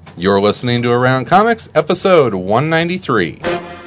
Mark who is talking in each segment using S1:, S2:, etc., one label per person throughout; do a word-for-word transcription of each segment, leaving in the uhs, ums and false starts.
S1: You're listening to Around Comics, episode one ninety-three.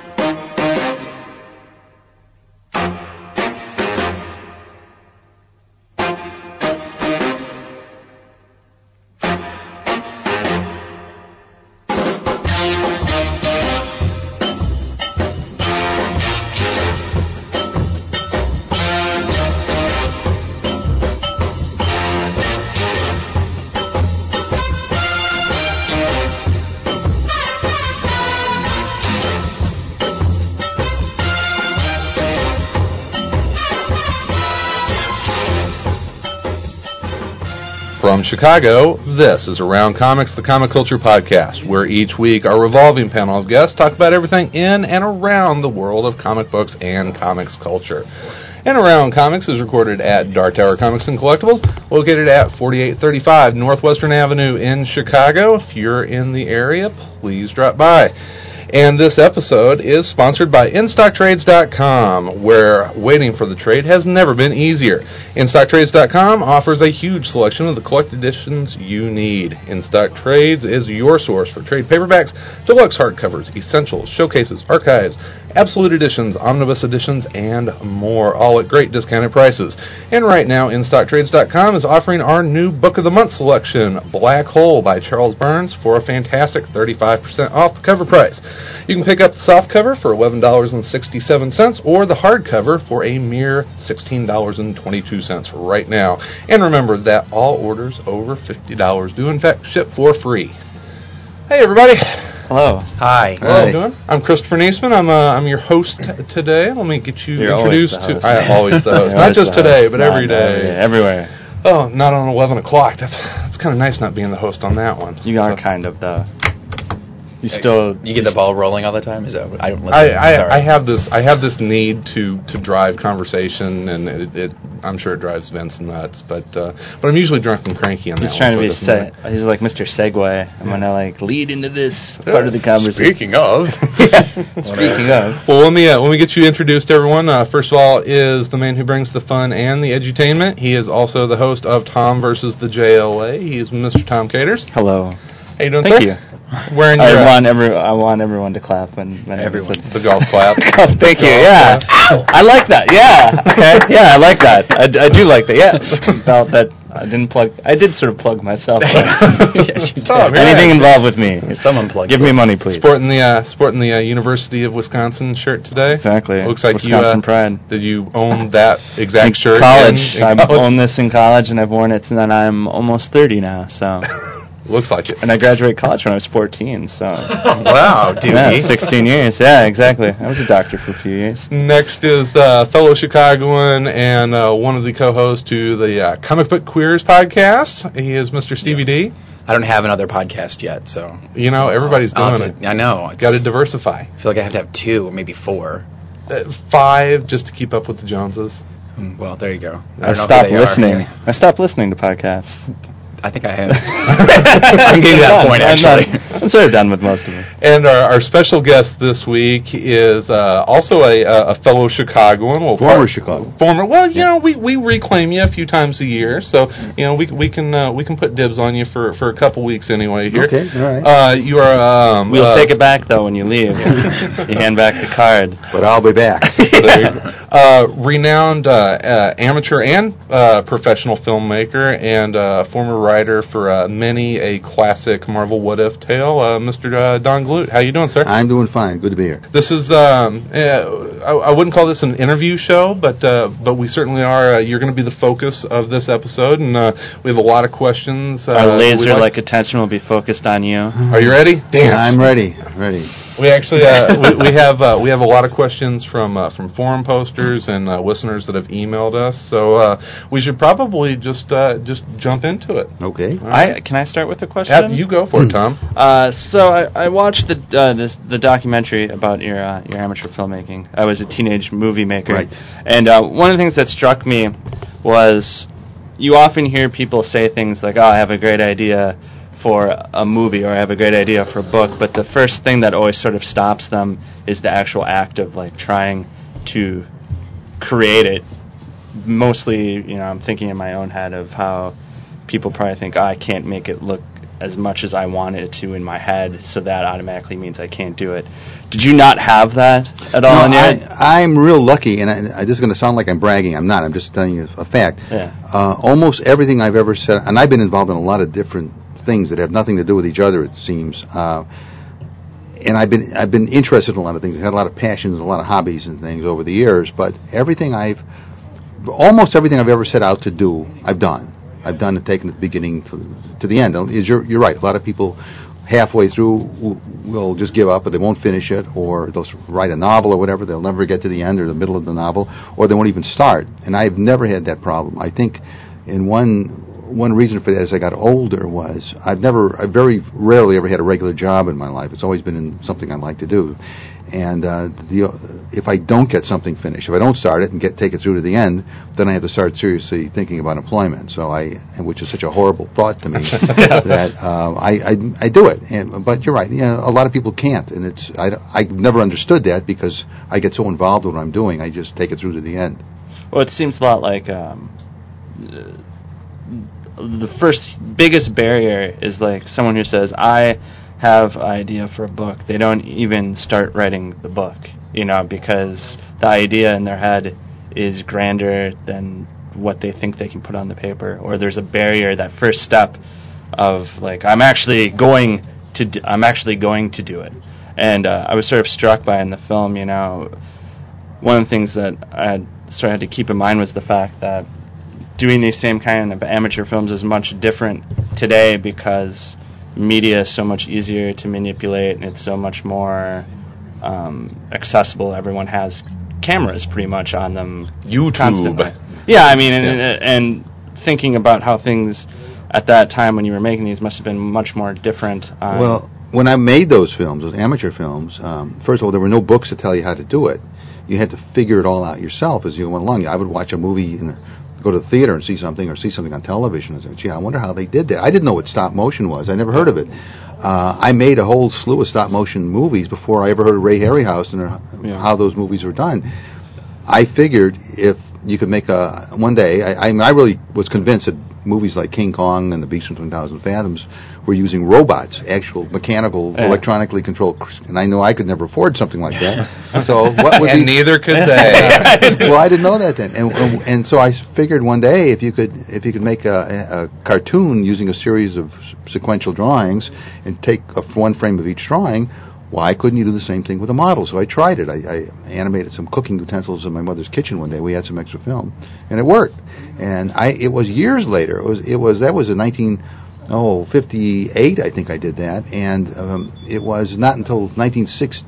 S1: From Chicago, this is Around Comics, the comic culture podcast, where each week our revolving panel of guests talk about everything in and around the world of comic books and comics culture. And Around Comics is recorded at Dark Tower Comics and Collectibles, located at forty-eight thirty-five Northwestern Avenue in Chicago. If you're in the area, please drop by. And this episode is sponsored by In Stock Trades dot com, where waiting for the trade has never been easier. In Stock Trades dot com offers a huge selection of the collected editions you need. In Stock Trades is your source for trade paperbacks, deluxe hardcovers, essentials, showcases, archives, absolute editions, omnibus editions, and more, all at great discounted prices. And right now, In Stock Trades dot com is offering our new Book of the Month selection, Black Hole by Charles Burns, for a fantastic thirty-five percent off the cover price. You can pick up the soft cover for eleven dollars and sixty-seven cents or the hardcover for a mere sixteen dollars and twenty-two cents right now. And remember that all orders over fifty dollars do in fact ship for free. Hey everybody.
S2: Hello.
S3: Hi.
S1: Hello. How are you doing? I'm Christopher Niesman. I'm uh, I'm your host t- today. Let me get you
S2: You're
S1: introduced
S2: always
S1: to. I always the host. Not just today, but every day.
S2: Yeah, everywhere.
S1: Oh, not on eleven o'clock. That's that's kind of nice not being the host on that one.
S2: You are
S1: so.
S2: kind of though. You still
S3: you get the ball rolling all the time. Is that what, I don't listen.
S1: I,
S3: I'm sorry.
S1: I, I have this I have this need to, to drive conversation, and it, it I'm sure it drives Vince nuts, but uh, but I'm usually drunk and cranky on that.
S2: He's trying
S1: one,
S2: to
S1: so
S2: be se- he's like Mister Segway. I'm
S1: Yeah.
S2: gonna like lead into this part of the conversation.
S3: Speaking of,
S2: Speaking of,
S1: Well, let me uh, let me get you introduced, everyone. Uh, first of all, is the man who brings the fun and the edutainment. He is also the host of Tom versus the J L A. He is Mister Tom Caters.
S2: hello.
S1: How you doing,
S2: Thank
S1: sir?
S2: you.
S1: Wearing your
S2: I
S1: uh,
S2: want every I want everyone to clap when, when
S3: Everyone.
S1: the golf clap.
S2: Oh, thank you.
S1: Golf
S2: Yeah,
S1: clap.
S2: I like that. Yeah. Okay. Yeah, I like that. I, d- I do like that. Yeah. Felt that I didn't plug. I did sort of plug myself. But
S3: yes, you
S1: Tom,
S3: did.
S1: you're
S2: anything
S1: right.
S2: involved with me,
S3: Someone plug.
S2: give me money, please.
S1: Sporting the uh, sporting the uh, University of Wisconsin shirt today.
S2: Exactly.
S1: Looks like
S2: Wisconsin
S1: you. Uh,
S2: pride.
S1: Did you own that exact
S2: In
S1: shirt?
S2: college.
S1: In, in
S2: I've
S1: college?
S2: owned this in college, and I've worn it, and then I'm almost thirty now. So,
S1: Looks like it.
S2: and I graduated college when I was fourteen. So,
S3: Wow, dude.
S2: yeah, sixteen years. Yeah, exactly. I was a doctor for a few years.
S1: Next is uh, fellow Chicagoan and uh, one of the co-hosts to the uh, Comic Book Queers podcast. He is Mister Stevie D.
S3: I don't have another podcast yet, so
S1: You know, everybody's
S3: I'll
S1: doing
S3: have
S1: it.
S3: to- I know.
S1: Got to diversify.
S3: I feel like I have to have two or maybe four.
S1: Uh, five just to keep up with the Joneses.
S3: Mm, Well, there you go. I
S2: I,
S3: don't know
S2: stopped
S3: who they are.
S2: listening. I stopped listening to podcasts.
S3: I think I have. I'm getting to that point,
S2: I'm
S3: actually.
S2: not- I'm sort of done with most of them.
S1: And our, our special guest this week is uh, also a, a fellow Chicagoan. Well,
S4: Former
S1: part-
S4: Chicago.
S1: Former. Well, you know, we, we reclaim you a few times a year, so you know we we can uh, we can put dibs on you for, for a couple weeks anyway here.
S4: Okay, all right.
S1: Uh, you are. Um,
S2: We'll
S1: uh,
S2: take it back though when you leave. You hand back the card.
S4: But I'll be back.
S1: there you go. Uh, renowned uh, uh, amateur and uh, professional filmmaker and uh, former writer for uh, many a classic Marvel What If tale, uh, Mister Uh, Don Glut. How you doing, sir?
S4: I'm doing fine. Good to be here.
S1: This is, um, uh, I, I wouldn't call this an interview show, but uh, but we certainly are. Uh, you're going to be the focus of this episode, and uh, we have a lot of questions. Uh,
S2: Our
S1: we'd
S2: laser-like attention will be focused on you.
S1: Are you ready? Dance.
S4: I'm ready. Ready.
S1: We actually uh, we, we have uh, we have a lot of questions from uh, from forum posters and uh, listeners that have emailed us. So uh, we should probably just uh, just jump into it.
S4: Okay.
S1: All right.
S2: I can I start with a question?
S1: Yeah, you go for it, Tom.
S2: Uh, so I, I watched the uh, this, the documentary about your uh, your amateur filmmaking. I was a teenage movie maker,
S4: Right.
S2: and uh, one of the things that struck me was you often hear people say things like, "Oh, I have a great idea for a movie," or "I have a great idea for a book," but the first thing that always sort of stops them is the actual act of like trying to create it. Mostly, you know, I'm thinking in my own head of how people probably think, oh, I can't make it look as much as I want it to in my head, so that automatically means I can't do it. Did you not have that at all?
S4: No,
S2: in your
S4: I, I'm real lucky, and I, I, this is going to sound like I'm bragging. I'm not. I'm just telling you a fact.
S2: Yeah.
S4: Uh, almost everything I've ever said, and I've been involved in a lot of different things that have nothing to do with each other, it seems. Uh, and I've been I've been interested in a lot of things. I've had a lot of passions, a lot of hobbies and things over the years. But everything I've, almost everything I've ever set out to do, I've done. I've done it, taken at the beginning to, to the end. You're, you're right. A lot of people halfway through will just give up, or they won't finish it, or they'll write a novel or whatever. They'll never get to the end or the middle of the novel, or they won't even start. And I've never had that problem. I think in one one reason for that as I got older was I've never, I very rarely ever had a regular job in my life. It's always been in something I like to do. And uh, the, if I don't get something finished, if I don't start it and get take it through to the end, then I have to start seriously thinking about employment. So I, which is such a horrible thought to me, that uh, I, I I do it. And, but you're right. You know, a lot of people can't, and it's I I never understood that because I get so involved with what I'm doing. I just take it through to the end.
S2: Well, it seems a lot like um, the first biggest barrier is like someone who says, I have an idea for a book. They don't even start writing the book, you know, because the idea in their head is grander than what they think they can put on the paper, or there's a barrier, that first step of like, I'm actually going to do, I'm actually going to do it. And uh, I was sort of struck by in the film, you know, one of the things that I sort of had to keep in mind was the fact that doing these same kind of amateur films is much different today because media is so much easier to manipulate, and it's so much more um, accessible. Everyone has cameras pretty much on them.
S1: YouTube.
S2: Constantly. Yeah, I mean, and, yeah. and thinking about how things at that time when you were making these must have been much more different. On
S4: well, when I made those films, those amateur films, um, first of all, there were no books to tell you how to do it. You had to figure it all out yourself as you went along. I would watch a movie in the go to the theater and see something, or see something on television and say, gee, I wonder how they did that. I didn't know what stop motion was. I never heard of it. Uh, I made a whole slew of stop motion movies before I ever heard of Ray Harryhausen or yeah. how those movies were done. I figured if you could make a, one day, I, I, mean, I really was convinced that movies like King Kong and The Beast from one thousand Fathoms were using robots, actual mechanical, yeah. electronically controlled, and I know I could never afford something like that. So what would
S1: and
S4: be,
S1: neither could they.
S4: Well, I didn't know that then, and, and and so I figured one day if you could if you could make a, a cartoon using a series of sequential drawings and take a, one frame of each drawing, why couldn't you do the same thing with a model? So I tried it. I, I animated some cooking utensils in my mother's kitchen one day. We had some extra film, and it worked. And I, it was years later. It was, it was that was in nineteen fifty-eight, I think I did that, and um, it was not until nineteen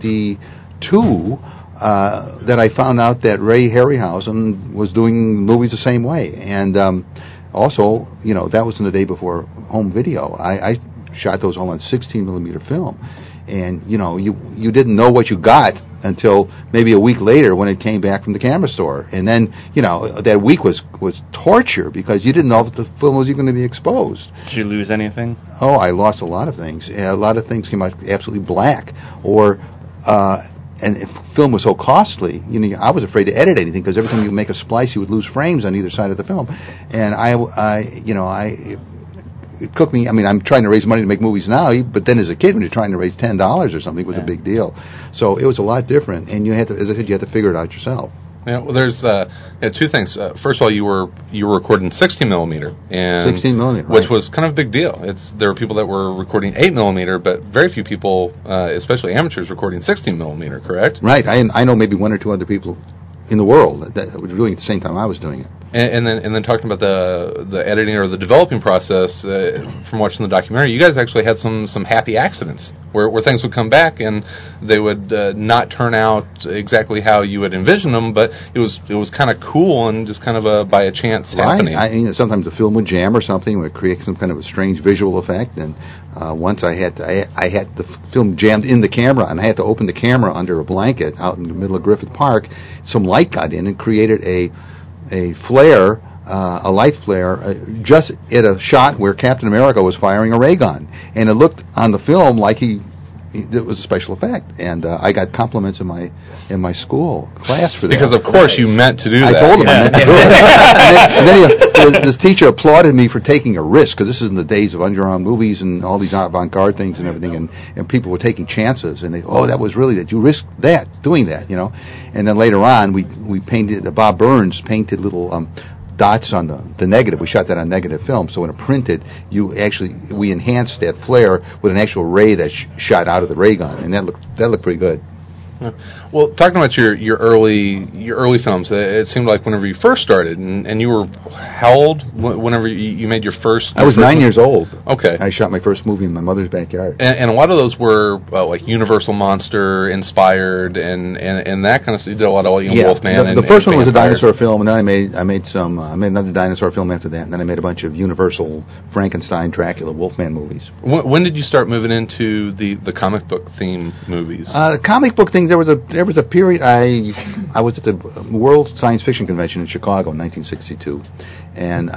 S4: sixty-two uh, that I found out that Ray Harryhausen was doing movies the same way. And um, also, you know, that was in the day before home video. I, I shot those all on sixteen millimeter film. And, you know, you you didn't know what you got until maybe a week later when it came back from the camera store. And then, you know, that week was, was torture because you didn't know if the film was even going to be exposed.
S2: Did you lose anything?
S4: Oh, I lost a lot of things. A lot of things came out absolutely black. Or, uh, and if film was so costly, you know, I was afraid to edit anything because every time you make a splice, you would lose frames on either side of the film. And I, I you know, I... It took me, I mean, I'm trying to raise money to make movies now, but then as a kid, when you're trying to raise ten dollars or something, it was yeah. a big deal. So it was a lot different, and you had to, as I said, you had to figure it out yourself.
S1: Yeah, well, there's uh, yeah, two things. Uh, first of all, you were you were recording sixteen millimeter, and
S4: sixteen millimeter,
S1: which
S4: right.
S1: was kind of a big deal. It's there were people that were recording eight millimeter, but very few people, uh, especially amateurs, recording sixteen millimeter. Correct?
S4: Right. I I know maybe one or two other people in the world that, that were doing it at the same time I was doing it.
S1: And, and then, and then talking about the the editing or the developing process, uh, from watching the documentary, you guys actually had some, some happy accidents where, where things would come back and they would uh, not turn out exactly how you had envisioned them, but it was it was kind of cool and just kind of a by a chance
S4: right.
S1: happening.
S4: I, you know, sometimes the film would jam or something, would create some kind of a strange visual effect. And uh, once I had to, I, I had the f- film jammed in the camera, and I had to open the camera under a blanket out in the middle of Griffith Park. Some light got in and created a a flare, uh, a light flare, uh, just at a shot where Captain America was firing a ray gun. And it looked on the film like he it was a special effect, and uh, I got compliments in my in my school class for that.
S1: Because of course you meant to do
S4: I
S1: that.
S4: told him
S1: Yeah.
S4: I meant to do it. and then, and then he, this, this teacher applauded me for taking a risk, because this is in the days of underground movies and all these avant-garde things and everything, and, and people were taking chances, and they, oh, that was really that. You risked that, doing that, you know. And then later on, we we painted, uh, Bob Burns painted little um, dots on the, the negative. We shot that on negative film, so when it printed, you actually, we enhanced that flare with an actual ray that sh- shot out of the ray gun, and that looked, that looked pretty good.
S1: Well, talking about your, your early your early films, it, it seemed like whenever you first started, and, and you were how old wh- whenever you, you made your first?
S4: I was
S1: your first
S4: nine
S1: movie?
S4: years old.
S1: Okay.
S4: I shot my first movie in my mother's backyard.
S1: And, and a lot of those were uh, like Universal Monster inspired, and, and, and that kind of stuff. You did a lot of you know,
S4: Yeah,
S1: Wolfman.
S4: the,
S1: and,
S4: the first
S1: and
S4: one was a
S1: Vampire.
S4: dinosaur film, and then I made I made some uh, I made another dinosaur film after that, and then I made a bunch of Universal, Frankenstein, Dracula, Wolfman movies.
S1: When, when did you start moving into the, the comic book theme movies?
S4: Uh, the comic book thing, there was a there was a period I I was at the World Science Fiction Convention in Chicago in nineteen sixty-two, and uh,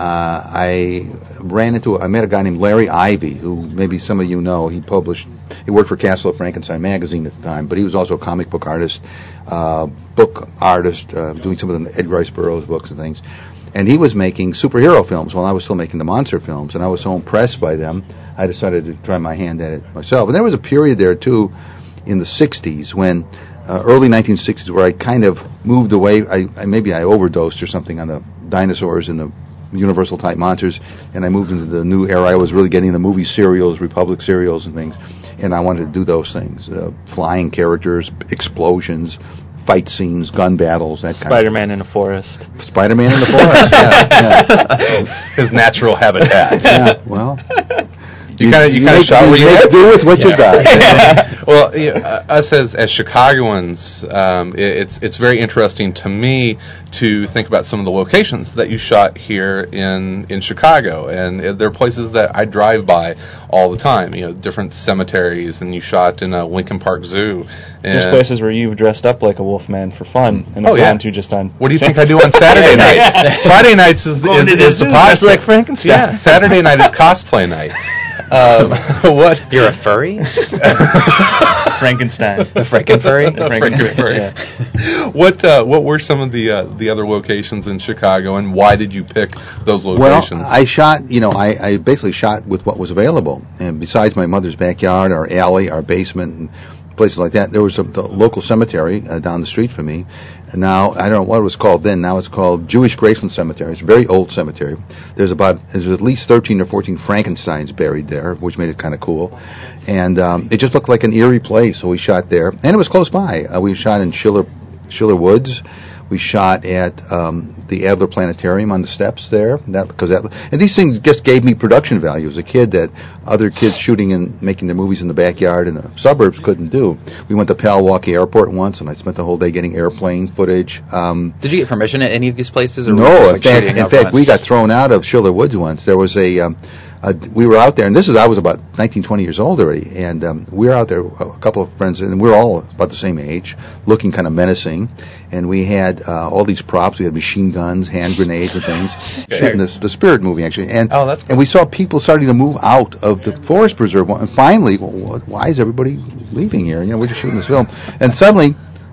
S4: I ran into I met a guy named Larry Ivy, who maybe some of you know. He published he worked for Castle of Frankenstein magazine at the time, but he was also a comic book artist, uh, book artist, uh, doing some of the Edgar Rice Burroughs books and things. And he was making superhero films while I was still making the monster films, and I was so impressed by them, I decided to try my hand at it myself. And there was a period there too, in the sixties, when uh, early nineteen sixties, where I kind of moved away. I, I maybe I overdosed or something on the dinosaurs and the Universal type monsters, and I moved into the new era. I was really getting the movie serials, Republic serials and things, and I wanted to do those things: uh, flying characters, explosions, fight scenes, gun battles, that kind of
S2: Spider-Man in a forest.
S4: Spider-Man in the forest. yeah, yeah.
S1: His natural habitat.
S4: Yeah, well,
S1: You kind of you kind of
S4: make,
S1: shot
S4: you
S1: where you
S4: make
S1: had.
S4: do with what you got.
S1: Well, you know, uh, us as as Chicagoans, um, it, it's it's very interesting to me to think about some of the locations that you shot here in in Chicago, and uh, there are places that I drive by all the time. You know, different cemeteries, and you shot in a Lincoln Park Zoo.
S2: There's
S1: And
S2: places where you've dressed up like a Wolfman for fun, and
S1: Oh,
S2: I've
S1: yeah.
S2: gone to just on.
S1: what do you think I do on Saturday night? Friday nights is,
S3: Going
S1: is,
S3: to the
S1: is the
S3: zoo,
S1: cosplay.
S3: just like Frankenstein.
S1: Yeah, Saturday night is cosplay night. Um, what?
S3: You're a furry?
S2: Frankenstein.
S3: A frickin' furry?
S1: Franken furry.
S2: Yeah.
S1: What uh, what were some of the uh, the other locations in Chicago, and why did you pick those
S4: Well,
S1: locations?
S4: I shot, you know, I, I basically shot with what was available. And besides my mother's backyard, our alley, our basement, and places like that, there was a the local cemetery uh, down the street from me. And now, I don't know what it was called then, now it's called Jewish Graceland Cemetery. It's a very old cemetery. There's about, there's at least thirteen or fourteen Frankensteins buried there, which made it kind of cool. And um, it just looked like an eerie place, so we shot there. And it was close by. Uh, we shot in Schiller, Schiller Woods. We shot at um, the Adler Planetarium on the steps there. That because that and these things just gave me production value as a kid that other kids shooting and making their movies in the backyard in the suburbs couldn't do. We went to Palwaukee Airport once, and I spent the whole day getting airplane footage. Um,
S3: Did you get permission at any of these places? Or were you
S4: no,
S3: just,
S4: in
S3: like,
S4: fact,
S3: shooting
S4: in
S3: out
S4: fact,
S3: front?
S4: we got thrown out of Schiller Woods once. There was a, um, a we were out there, and this is I was about nineteen, twenty years old already, and um, we were out there, a couple of friends, and we were all about the same age, looking kind of menacing, and we had uh, all these props. We had machine guns, hand grenades, and things. Shooting this, the Spirit movie actually, and
S1: Oh, that's cool.
S4: and we saw people starting to move out of the forest preserve, and finally, well, why is everybody leaving here? You know, we're just shooting this film, and suddenly.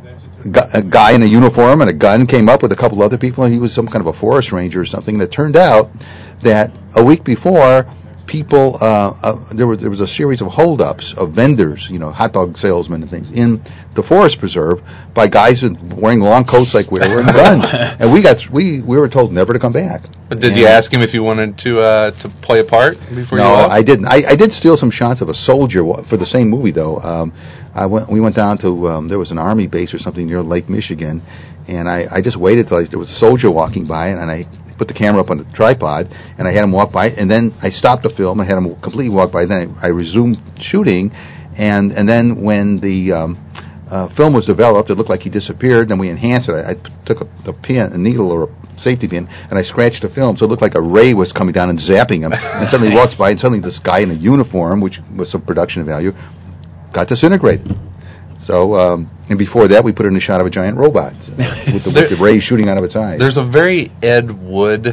S4: A guy in a uniform and a gun came up with a couple other people, and he was some kind of a forest ranger or something. And it turned out that a week before, people uh, uh, there was there was a series of holdups of vendors, you know, hot dog salesmen and things in the forest preserve by guys wearing long coats like we were wearing guns. And we got we we were told never to come back.
S1: But did
S4: And-
S1: you ask him if you wanted to uh, to play a part before you
S4: No,
S1: left?
S4: I didn't. I, I did steal some shots of a soldier wa- for the same movie, though. Um, I went. We went down to um, there was an army base or something near Lake Michigan, and I, I just waited till I, there was a soldier walking by, and I put the camera up on the tripod, and I had him walk by, and then I stopped the film. I had him completely walk by. Then I, I resumed shooting, and and then when the um, uh, film was developed, it looked like he disappeared. Then we enhanced it. I, I took a, a pin, a needle, or a safety pin, and I scratched the film, so it looked like a ray was coming down and zapping him. And suddenly he walks by, and suddenly this guy in a uniform, which was some production value, got disintegrated. So, um, and before that, we put in a shot of a giant robot uh, with, the, with the ray shooting out of its eyes.
S1: There's a very Ed Wood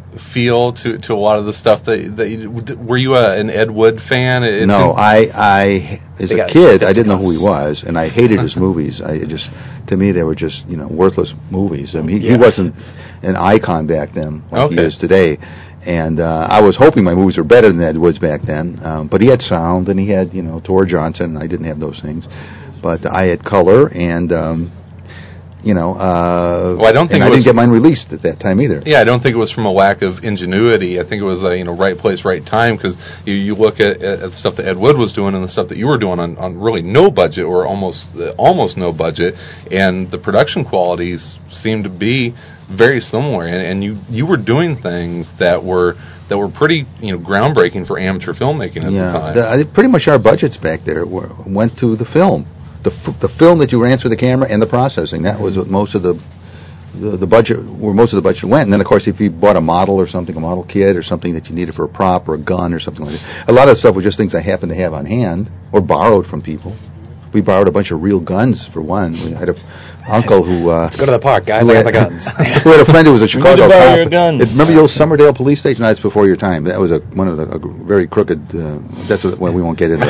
S1: feel to, to a lot of the stuff that that you, were you a, an Ed Wood fan? It
S4: no,
S1: didn't-
S4: I, I, as
S3: They
S4: a
S3: got
S4: kid, I didn't know who he
S3: fisticuffs.
S4: was, and I hated his movies. I it just, to me, they were just, you know, worthless movies. I mean, he,
S3: Yeah.
S4: he wasn't an icon back then like he
S1: Okay.
S4: is today. And uh, I was hoping my movies were better than Ed Wood's back then. Um, but he had sound, and he had, you know, Tor Johnson, and I didn't have those things. But I had color, and, um, you know, uh,
S1: Well, I don't think
S4: and
S1: it
S4: I
S1: was-
S4: didn't get mine released at that time either.
S1: Yeah, I don't think it was from a lack of ingenuity. I think it was a you know right place, right time. Because you, you look at, at the stuff that Ed Wood was doing and the stuff that you were doing on, on really no budget or almost uh, almost no budget, and the production qualities seem to be very similar. And, and you you were doing things that were that were pretty you know groundbreaking for amateur filmmaking at
S4: Yeah,
S1: the time.
S4: the, I think pretty much our budgets back there were, went to the film, the f- the film that you ran through the camera and the processing. That was what most of the, the the budget where most of the budget went. And then of course, if you bought a model or something, a model kit or something that you needed for a prop or a gun or something like that, a lot of the stuff was just things I happened to have on hand or borrowed from people. We borrowed a bunch of real guns for one. We had a uncle who. Uh,
S3: Let's go to the park, guys.
S4: who
S3: I got
S4: had-
S3: the guns.
S4: who had a friend who was a Chicago
S2: to borrow
S4: cop.
S2: your guns.
S4: It- remember the old Summerdale police station? That's before your time. That was a one of the a very crooked. Uh, that's a, well, we won't get into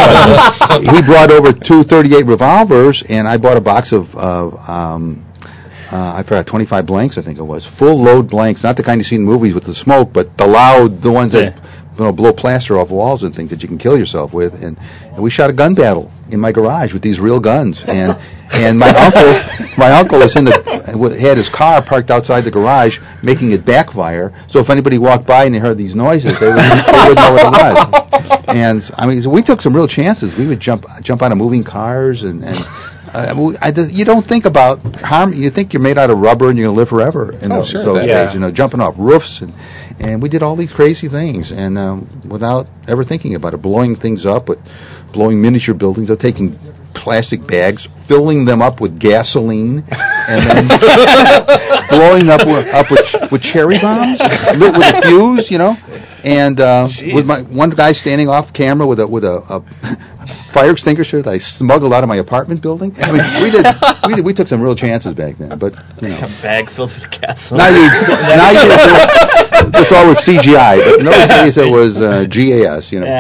S4: that. He brought over two thirty-eight revolvers, and I bought a box of. of um, uh, I forgot twenty-five blanks, I think it was, full load blanks, not the kind you see in movies with the smoke, but the loud, the ones that you know blow plaster off walls and things that you can kill yourself with. And, and we shot a gun battle in my garage with these real guns. And and my uncle, my uncle was in the had his car parked outside the garage, making it backfire. So if anybody walked by and they heard these noises, they, would, they wouldn't know what it was. And I mean, so we took some real chances. We would jump jump out of moving cars and. and Uh, we- I, just- you don't think about harm. You think you're made out of rubber and you're gonna live forever. In
S1: Oh,
S4: those,
S1: sure,
S4: those
S1: that-
S4: days,
S3: yeah.
S4: you know, jumping off roofs and and we did all these crazy things and um, without ever thinking about it, blowing things up with blowing miniature buildings, or taking plastic bags, filling them up with gasoline, and then blowing up with, up with, with cherry bombs, lit with a fuse, you know, and uh, with my one guy standing off camera with a with a, a fire extinguisher that I smuggled out of my apartment building. I mean, we did we did, we took some real chances back then, but you know.
S2: A bag filled with gasoline.
S4: Now you, now you, it's all with C G I, but in those days it was uh, G A S, you know.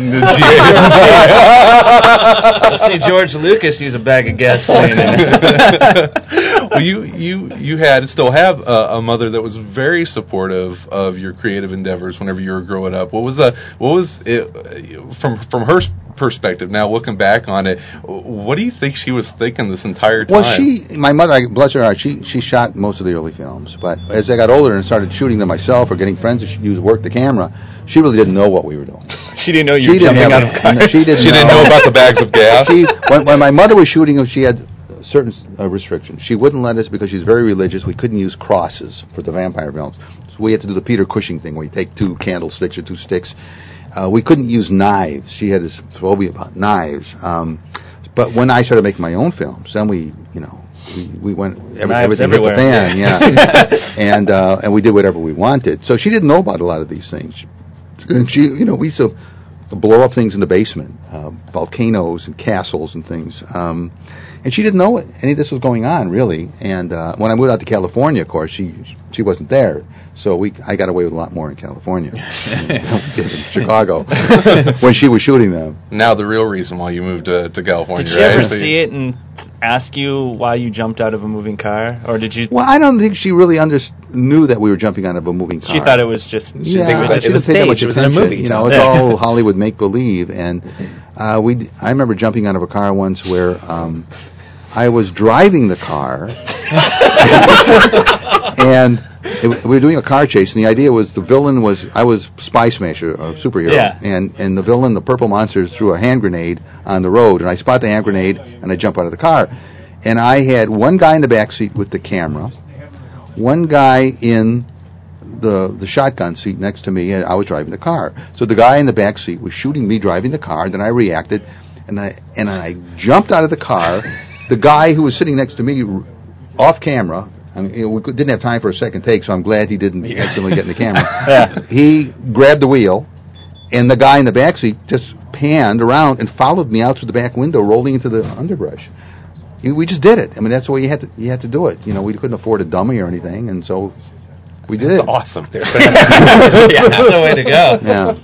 S2: I've seen George Lucas use a bag of gasoline in it.
S1: Well, you you you had still have a, a mother that was very supportive of your creative endeavors whenever you were growing up. What was the what was it, uh, from from her perspective? Now looking back on it, what do you think she was thinking this entire time?
S4: Well, she, my mother, I- bless her heart, she she shot most of the early films. But as I got older and started shooting them myself or getting friends to sh- use work the camera, she really didn't know what we were doing.
S3: She didn't know you
S4: She
S3: were
S4: didn't
S3: jumping
S4: have,
S3: out of cars.
S4: she didn't
S1: She didn't know about the bags of gas.
S4: She, when, when my mother was shooting them, she had certain uh, restrictions. She wouldn't let us, because she's very religious, we couldn't use crosses for the vampire films. So we had to do the Peter Cushing thing, where you take two candlesticks or two sticks. Uh, we couldn't use knives. She had this phobia about knives. Um, but when I started making my own films, then we, you know, we, we went, every,
S2: Knives
S4: everything hit the
S2: everywhere.
S4: fan, yeah. and, uh, and we did whatever we wanted. So she didn't know about a lot of these things. And she, you know, we used to blow up things in the basement, uh, volcanoes and castles and things. Um, and she didn't know it. Any of this was going on, really. And uh, when I moved out to California, of course, she she wasn't there. So we I got away with a lot more in California than in Chicago when she was shooting them.
S1: Now the real reason why you moved to, to California.
S2: Did she
S1: right?
S2: ever
S1: So you-
S2: see it and ask you why you jumped out of a moving car, or did you?
S4: Well, I don't think she really under, knew that we were jumping out of a moving car.
S2: She thought it was just. She
S4: Yeah,
S2: think it was
S3: but
S2: just
S4: she
S3: it was
S4: didn't pay that much
S3: staged. It was in a
S4: attention.
S3: movie,
S4: You know,
S3: Tom.
S4: it's all Hollywood make believe. And uh, we, d- I remember jumping out of a car once where um, I was driving the car, and it, w- we were doing a car chase. And the idea was the villain was I was Spy Smasher, a superhero,
S2: Yeah.
S4: and and the villain, the purple monster, threw a hand grenade on the road, and I spot the hand grenade and I jump out of the car, and I had one guy in the back seat with the camera, one guy in the the shotgun seat next to me, and I was driving the car. So the guy in the back seat was shooting me driving the car. Then I reacted, and I and I jumped out of the car. The guy who was sitting next to me, r- off camera. I mean, you know, we could- didn't have time for a second take, so I'm glad he didn't accidentally get in the camera.
S2: Yeah.
S4: He grabbed the wheel, and the guy in the back seat just panned around and followed me out through the back window, rolling into the underbrush. You- We just did it. I mean, that's the way you had to you had to do it. You know, we couldn't afford a dummy or anything, and so We did.
S1: Awesome.
S2: Yeah, that's the way to go.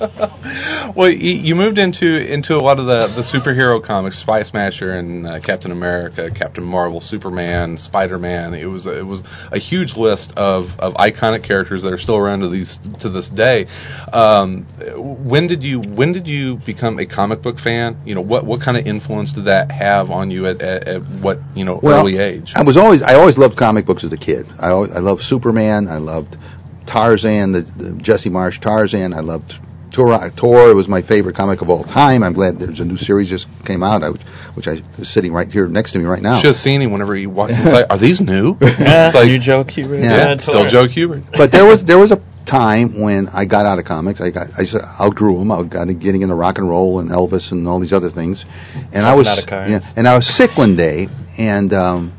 S4: Yeah.
S1: Well, you, you moved into into a lot of the, the superhero comics, Spy Smasher and uh, Captain America, Captain Marvel, Superman, Spider-Man. It was it was a huge list of, of iconic characters that are still around to these to this day. Um, when did you when did you become a comic book fan? You know, what what kind of influence did that have on you at, at, at what you know
S4: Well,
S1: early age?
S4: I was always I always loved comic books as a kid. I always, I loved Superman. I loved Tarzan, the, the Jesse Marsh Tarzan. I loved Tor. Tor was my favorite comic of all time. I'm glad there's a new series just came out, I, which I is sitting right here next to me right now.
S1: Should have seen him whenever he walked inside. Are these new?
S2: Yeah,
S1: It's like-
S2: new Joe Kubert.
S4: Yeah.
S1: Yeah, still Joe Kubert.
S4: But there was there was a time when I got out of comics. I got I s- outgrew them. I got getting into rock and roll and Elvis and all these other things, and I was
S2: Out of cars.
S4: yeah, and I was sick one day, and um,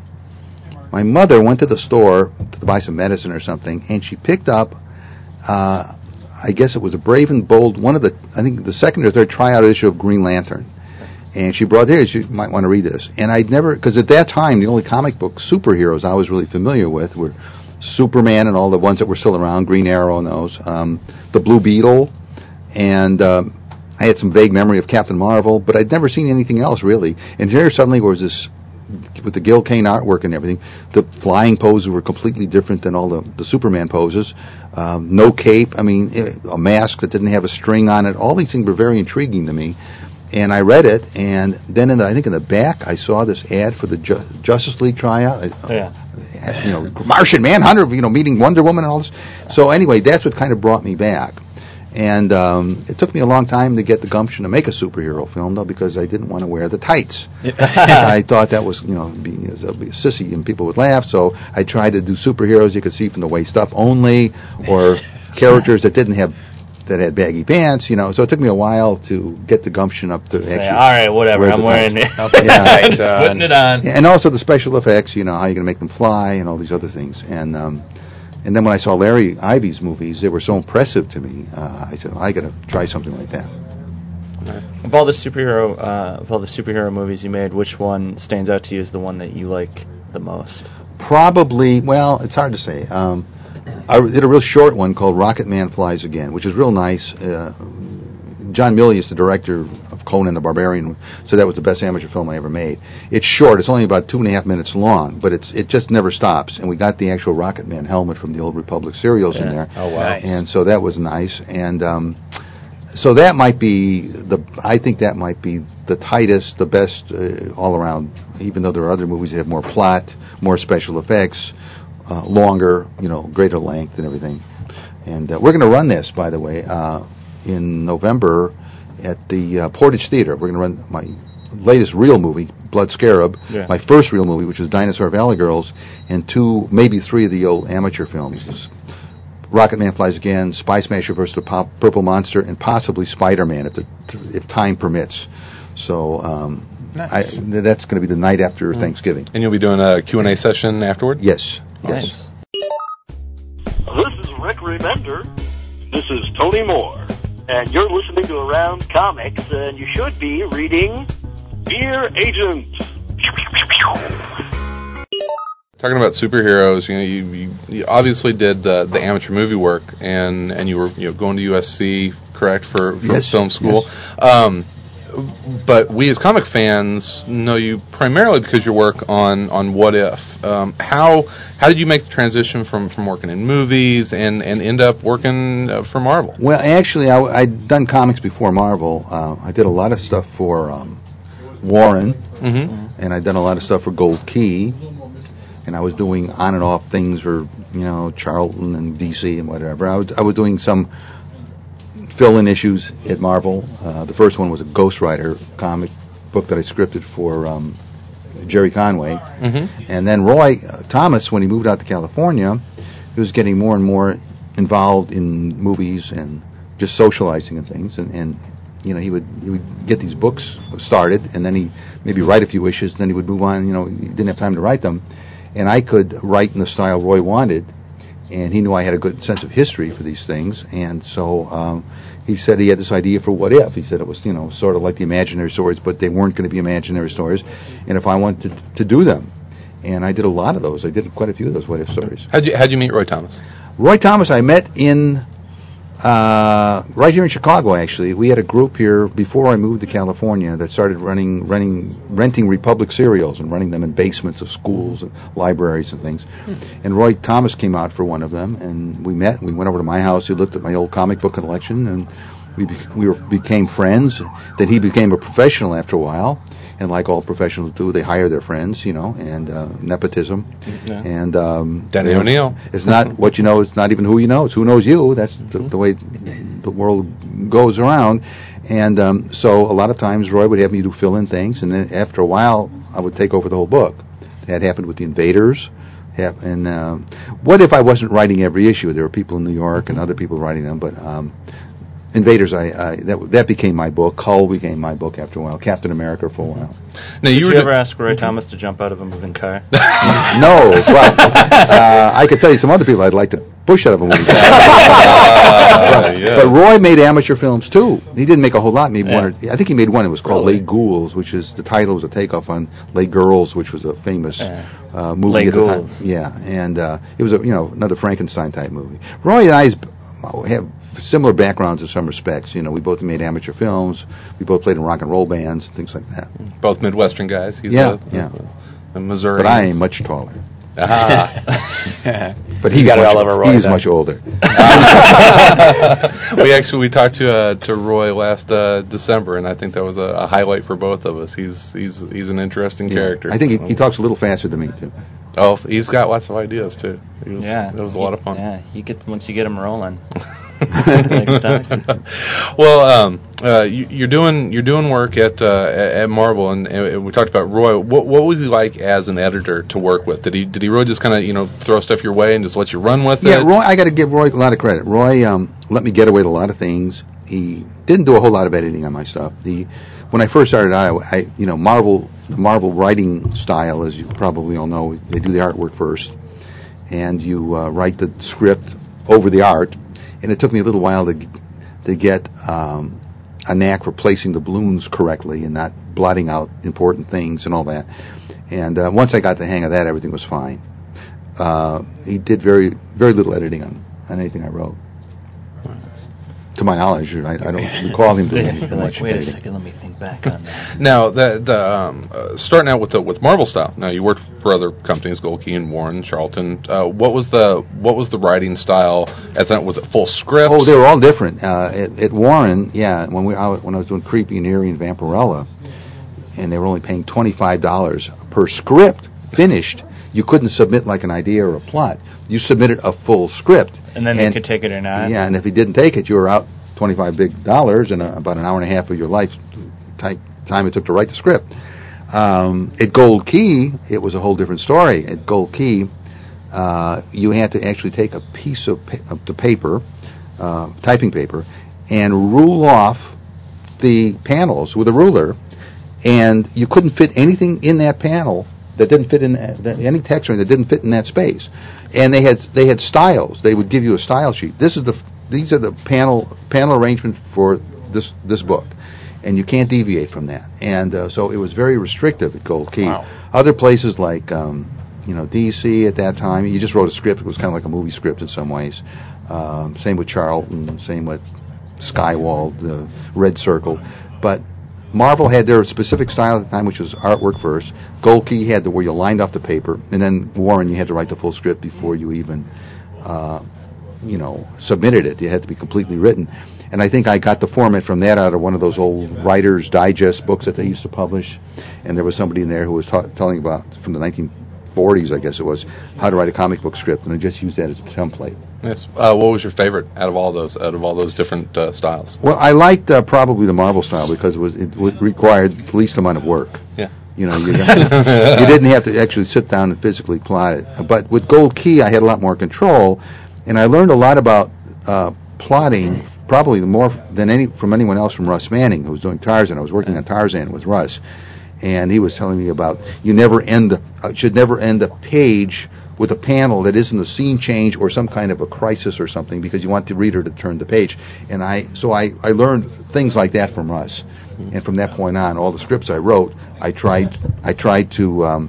S4: my mother went to the store to buy some medicine or something, and she picked up. Uh, I guess it was a Brave and Bold, one of the, I think the second or third tryout issue of Green Lantern. And she brought here, you might want to read this. And I'd never, because at that time, the only comic book superheroes I was really familiar with were Superman and all the ones that were still around, Green Arrow and those, um, the Blue Beetle, and um, I had some vague memory of Captain Marvel, but I'd never seen anything else really. And here suddenly was this, with the Gil Kane artwork and everything, the flying poses were completely different than all the, the Superman poses. Um, no cape, I mean, a mask that didn't have a string on it. All these things were very intriguing to me. And I read it, and then in the, I think in the back I saw this ad for the Ju- Justice League tryout.
S2: Yeah.
S4: You know, Martian Manhunter, you know, meeting Wonder Woman and all this. So anyway, that's what kind of brought me back. And um, it took me a long time to get the gumption to make a superhero film, though, because I didn't want to wear the tights. I thought that was, you know, being as a, be a sissy and people would laugh. So I tried to do superheroes you could see from the waist up only, or characters that didn't have that had baggy pants. You know, so it took me a while to get the gumption up to
S2: Say,
S4: actually.
S2: all right, whatever.
S4: wear the
S2: I'm wearing
S4: tights.
S2: it.
S3: I'll put the
S4: Yeah.
S3: tights on.
S2: Putting it on.
S4: And also the special effects, you know, how you're going to make them fly and all these other things. And um, and then when I saw Larry Ivy's movies, they were so impressive to me. Uh, I said, well, I got to try something like that.
S2: Of all the superhero, uh, of all the superhero movies you made, which one stands out to you as the one that you like the most?
S4: Probably, well, it's hard to say. Um, I did a real short one called Rocket Man Flies Again, which is real nice. Uh, John Milius, the director of Conan the Barbarian, said that was the best amateur film I ever made. It's short; it's only about two and a half minutes long, but it's it just never stops. And we got the actual Rocket Man helmet from the Old Republic serials in there.
S1: Oh, wow.
S3: Nice.
S4: And so that was nice. And um, so that might be the. I think that might be the tightest, the best uh, all around. Even though there are other movies that have more plot, more special effects, uh, longer, you know, greater length and everything. And uh, we're going to run this, by the way, uh, in November at the uh, Portage Theater. We're going to run my latest real movie, Blood Scarab,
S2: Yeah.
S4: my first real movie, which was Dinosaur Valley Girls, and two, maybe three of the old amateur films. This Rocket Man Flies Again, Spy Smasher versus the Pop, Purple Monster, and possibly Spider-Man if the, if time permits. So um,
S3: Nice.
S4: I, that's going to be the night after Thanksgiving.
S1: And you'll be doing a Q and A session afterward?
S4: Yes.
S3: Nice.
S4: Yes.
S5: This is Rick Remender. This is Tony Moore. And you're listening to Around Comics, and you should be reading Dear Agent.
S1: Talking about superheroes, you know, you, you, you obviously did the, the amateur movie work, and, and you were you know going to U S C, correct, for, for
S4: Yes,
S1: film school.
S4: yes.
S1: Um, but we as comic fans know you primarily because your work on, on What If. Um, how how did you make the transition from, from working in movies and, and end up working uh, for Marvel?
S4: Well, actually, I, I'd done comics before Marvel. Uh, I did a lot of stuff for um, Warren,
S1: Mm-hmm.
S4: and I'd done a lot of stuff for Gold Key, and I was doing on and off things for, you know, Charlton and D C and whatever. I was, I was doing some fill-in issues at Marvel. Uh, the first one was a Ghost Rider comic book that I scripted for um, Jerry Conway.
S1: Mm-hmm.
S4: And then Roy uh, Thomas, when he moved out to California, he was getting more and more involved in movies and just socializing and things. And, and you know, he would he would get these books started, and then he maybe write a few issues, and then he would move on. You know, he didn't have time to write them. And I could write in the style Roy wanted, and he knew I had a good sense of history for these things. And so um, he said he had this idea for What If. He said it was, you know, sort of like the imaginary stories, but they weren't going to be imaginary stories, and if I wanted to, to do them. And I did a lot of those. I did quite a few of those what-if stories.
S1: How'd you, how'd you meet Roy Thomas?
S4: Roy Thomas I met in, uh, right here in Chicago, actually. We had a group here before I moved to California that started running, running, renting Republic serials and running them in basements of schools and libraries and things. Hmm. And Roy Thomas came out for one of them, and we met. We went over to my house. He looked at my old comic book collection, and we be, we were, became friends. Then he became a professional after a while. And like all professionals do, they hire their friends, you know, and uh, nepotism. Yeah. And um,
S1: Denny you know, O'Neill.
S4: It's not what you know. It's not even who you know. It's who knows you. That's the, the way the world goes around. And um, so a lot of times Roy would have me do fill-in things, and then after a while I would take over the whole book. That happened with the Invaders. And um, what if I wasn't writing every issue? There were people in New York and other people writing them, but. Um, Invaders, I, I that that became my book. Hull became my book after a while. Captain America for a while.
S2: Now, you Did you ever ask Roy Thomas to jump out of a moving car?
S4: No, but uh, I could tell you some other people I'd like to push out of a moving car.
S1: uh,
S4: but,
S1: yeah.
S4: but Roy made amateur films too. He didn't make a whole lot. Maybe
S2: yeah.
S4: one. Or, I think he made one. It was called
S2: really?
S4: Les Ghouls, which is the title was a takeoff on Les Girls, which was a famous
S2: yeah.
S4: uh, movie
S2: Les
S4: at the
S2: Ghouls.
S4: time. Yeah, and uh, it was a you know another Frankenstein type movie. Roy and I have similar backgrounds in some respects. You know, we both made amateur films. We both played in rock and roll bands, things like that.
S1: Both Midwestern guys. He's
S4: yeah,
S1: a,
S4: yeah.
S1: A, a Missouri.
S4: But I am much taller.
S1: Ah.
S4: But he's
S3: got it
S4: much,
S3: all over Roy.
S4: He's
S3: then.
S4: much older.
S1: we actually we talked to uh, to Roy last uh, December, and I think that was a, a highlight for both of us. He's he's he's an interesting
S4: yeah.
S1: character.
S4: I think he, he talks a little faster than me too.
S1: Oh, he's got lots of ideas too. He was,
S2: yeah,
S1: it was a
S2: he,
S1: lot of fun.
S2: Yeah, you get once you get him rolling.
S1: Well, um, uh, you, you're doing you're doing work at uh, at Marvel, and, and we talked about Roy. What what was he like as an editor to work with? Did he did he really just kind of you know throw stuff your way and just let you run with
S4: yeah,
S1: it?
S4: Yeah, Roy. I got to give Roy a lot of credit. Roy um, let me get away with a lot of things. He didn't do a whole lot of editing on my stuff. The when I first started out, I, I you know Marvel the Marvel writing style, as you probably all know, they do the artwork first, and you uh, write the script over the art. And it took me a little while to to get um, a knack for placing the balloons correctly and not blotting out important things and all that. And uh, once I got the hang of that, everything was fine. Uh, he did very very little editing on, on anything I wrote. To my knowledge, I, I don't recall him doing anything
S2: like,
S4: much.
S2: Wait
S4: editing.
S2: a second, let me think back on that.
S1: Now, the, the um, uh, starting out with the with Marvel style. Now, you worked for other companies, Gold Key and Warren, Charlton. Uh, what was the what was the writing style at that? Was it full script?
S4: Oh, they were all different. Uh, at, at Warren, yeah, when we I, when I was doing Creepy and Eerie and Vampirella, and they were only paying twenty-five dollars per script finished. You couldn't submit like an idea or a plot. You submitted a full script.
S2: And then and, they could take it or not.
S4: Yeah, and if he didn't take it, you were out twenty-five big dollars and a, about an hour and a half of your life type time it took to write the script. Um, at Gold Key, it was a whole different story. At Gold Key, uh, you had to actually take a piece of, pa- of the paper, uh, typing paper, and rule off the panels with a ruler, and you couldn't fit anything in that panel that didn't fit in that, any text or anything that didn't fit in that space. And they had they had styles. They would give you a style sheet. This is the these are the panel panel arrangement for this this book, and you can't deviate from that. And uh, so it was very restrictive at Gold Key.
S2: Wow.
S4: Other places like um, you know D C at that time, you just wrote a script. It was kind of like a movie script in some ways. Um, same with Charlton. Same with Skywald, the Red Circle, but Marvel had their specific style at the time, which was artwork first. Gold Key had the where you lined off the paper, and then Warren, you had to write the full script before you even, uh, you know, submitted it. It had to be completely written. And I think I got the format from that out of one of those old Writer's Digest books that they used to publish. And there was somebody in there who was ta- telling about, from the nineteen forties, I guess it was, how to write a comic book script, and I just used that as a template.
S1: Yes. Uh, what was your favorite out of all those out of all those different uh, styles?
S4: Well, I liked uh, probably the Marvel style because it was it w- required the least amount of work.
S1: Yeah.
S4: You know, you, you didn't have to actually sit down and physically plot it. But with Gold Key, I had a lot more control, and I learned a lot about uh, plotting, probably more than any from anyone else from Russ Manning, who was doing Tarzan. I was working on Tarzan with Russ, and he was telling me about you never end uh, should never end a page with a panel that isn't a scene change or some kind of a crisis or something, because you want the reader to turn the page. And I so I, I learned things like that from Russ. And from that point on, all the scripts I wrote, I tried I tried to um,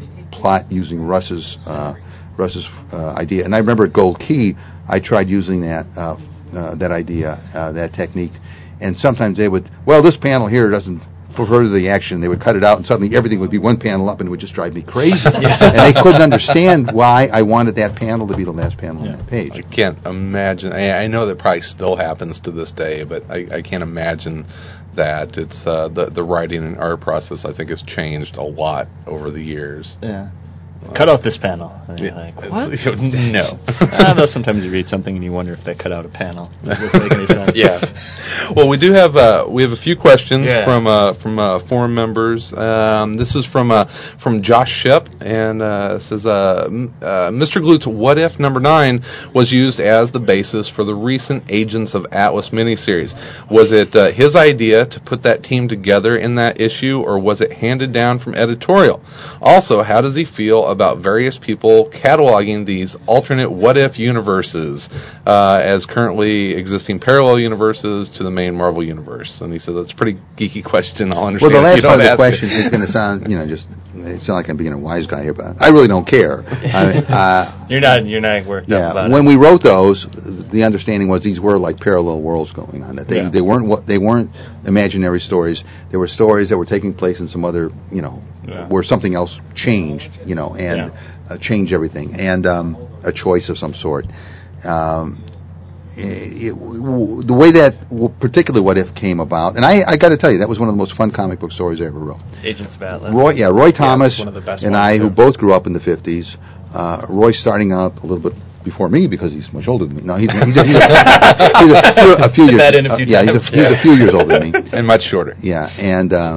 S4: plot using Russ's uh, Russ's uh, idea. And I remember at Gold Key, I tried using that uh, uh, that idea, uh, that technique. And sometimes they would, well, this panel here doesn't prefer the action. They would cut it out, and suddenly everything would be one panel up, and it would just drive me crazy. Yeah. And they couldn't understand why I wanted that panel to be the last panel
S2: yeah.
S4: on that page.
S1: I can't imagine. I, I know that probably still happens to this day, but I, I can't imagine that. It's uh, the the writing and art process, I think, has changed a lot over the years.
S2: Yeah. Cut out this panel. And you're like, what?
S1: No.
S2: uh, though sometimes you read something and you wonder if they cut out a panel. Does this make any sense?
S1: Yeah. Well, we do have uh, we have a few questions
S2: yeah.
S1: from uh, from uh, forum members. Um, this is from uh, from Josh Ship, and uh, says uh, m- uh, Mister Glut's What If number nine was used as the basis for the recent Agents of Atlas miniseries. Was it uh, his idea to put that team together in that issue, or was it handed down from editorial? Also, how does he feel about various people cataloging these alternate what-if universes uh, as currently existing parallel universes to the main Marvel universe? And he said that's a pretty geeky question. I'll understand.
S4: Well, the last
S1: if you
S4: part
S1: don't
S4: of the
S1: ask
S4: question
S1: it.
S4: is going to sound, you know, just it sound like I'm being a wise guy here, but I really don't care. I mean, uh,
S2: you're not you're not worked
S4: yeah,
S2: up about
S4: when
S2: it.
S4: we wrote those, the understanding was these were like parallel worlds going on. That they
S2: Yeah.
S4: they weren't what they weren't imaginary stories. They were stories that were taking place in some other, you know,
S2: Yeah.
S4: where something else changed, you know, and.
S2: Yeah.
S4: Uh, change everything, and um, a choice of some sort. Um, it, it, w- the way that, w- particularly What If came about, and I, I got to tell you, that was one of the most fun comic book stories I ever wrote.
S2: Agents of Atlas.
S4: Roy, yeah, Roy Thomas
S3: one of the best
S4: and
S3: ones,
S4: I,
S3: too.
S4: who both grew up in the fifties. Uh, Roy starting out a little bit before me because he's much older than me. No, he's, he's, he's, a, he's, a, he's a, few, a few
S2: Get
S4: years.
S2: that in a
S4: uh,
S2: few
S4: yeah, he's a,
S2: times.
S4: he's a few years older than me.
S1: And much shorter.
S4: Yeah, and uh,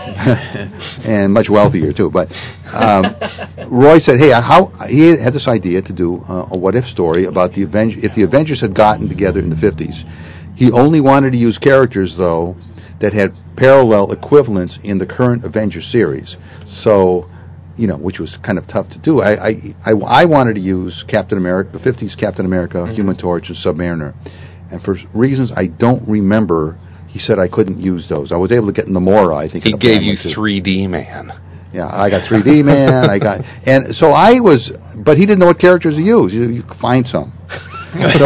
S4: and much wealthier too. But um, Roy said, "Hey, how he had this idea to do uh, a what if story about the Avengers. If the Avengers had gotten together in the fifties, he only wanted to use characters though that had parallel equivalents in the current Avengers series. So." You know, which was kind of tough to do. I, I, I, I wanted to use Captain America, the fifties Captain America, mm-hmm. Human Torch, and Submariner. And for reasons I don't remember, he said I couldn't use those. I was able to get Namora, I think.
S1: He gave you three D Man.
S4: Yeah, I got three D Man. I got, and so I was, but he didn't know what characters to use. You, you could find some. So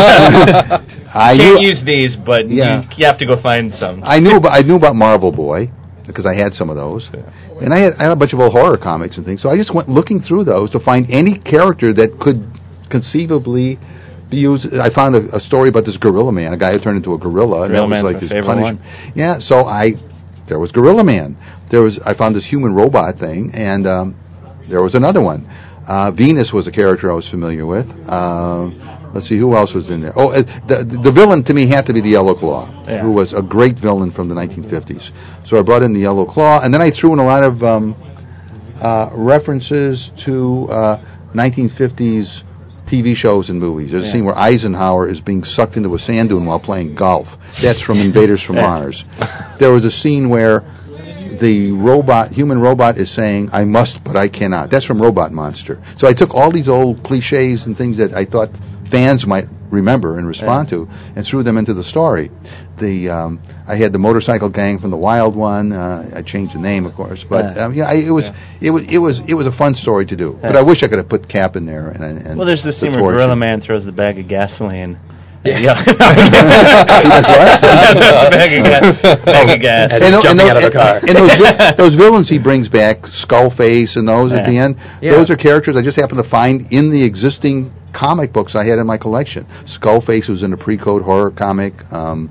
S4: I
S2: You can't
S4: knew,
S2: use these, but
S4: Yeah.
S2: you, you have to go find some.
S4: I knew about I knew about Marvel Boy because I had some of those, and I had I had a bunch of old horror comics and things. So I just went looking through those to find any character that could conceivably be used. I found a, a story about this Gorilla Man, a guy who turned into a gorilla, and that
S2: Gorilla
S4: was
S2: Man's
S4: like
S2: my
S4: his
S2: favorite
S4: punishment.
S2: one.
S4: Yeah, so I there was Gorilla Man. There was I found this human robot thing, and um, there was another one. Uh, Venus was a character I was familiar with. Um, Let's see, who else was in there? Oh, uh, the, the villain to me had to be the Yellow Claw,
S2: Yeah.
S4: who was a great villain from the nineteen fifties. So I brought in the Yellow Claw, and then I threw in a lot of um, uh, references to uh, nineteen fifties T V shows and movies. There's a
S2: Yeah.
S4: scene where Eisenhower is being sucked into a sand dune while playing golf. That's from Invaders from
S2: Yeah.
S4: Mars. There was a scene where the robot, human robot, is saying, "I must, but I cannot." That's from Robot Monster. So I took all these old cliches and things that I thought fans might remember and respond
S2: Yeah.
S4: to, and threw them into the story. The um, I had the motorcycle gang from the Wild One. Uh, I changed the name, of course, but
S2: Yeah.
S4: um, yeah, I, it was
S2: Yeah.
S4: it was it was it was a fun story to do. But
S2: Yeah.
S4: I wish I could have put Cap in there. And, and
S2: Well, there's this
S4: the
S2: scene where
S4: torch
S2: Gorilla
S4: and-
S2: Man throws the bag of gasoline.
S3: Yeah.
S2: Yeah.
S4: He does what?
S2: bag of gas. Bag of gas.
S3: As
S4: And,
S3: he's
S4: tho- and
S3: jumping
S4: those,
S3: out of the car.
S4: and those, vi- those villains he brings back, Skullface and those at
S2: Yeah.
S4: the end,
S3: Yeah.
S4: those are characters I just happened to find in the existing comic books I had in my collection. Skullface was in a pre-code horror comic. Um,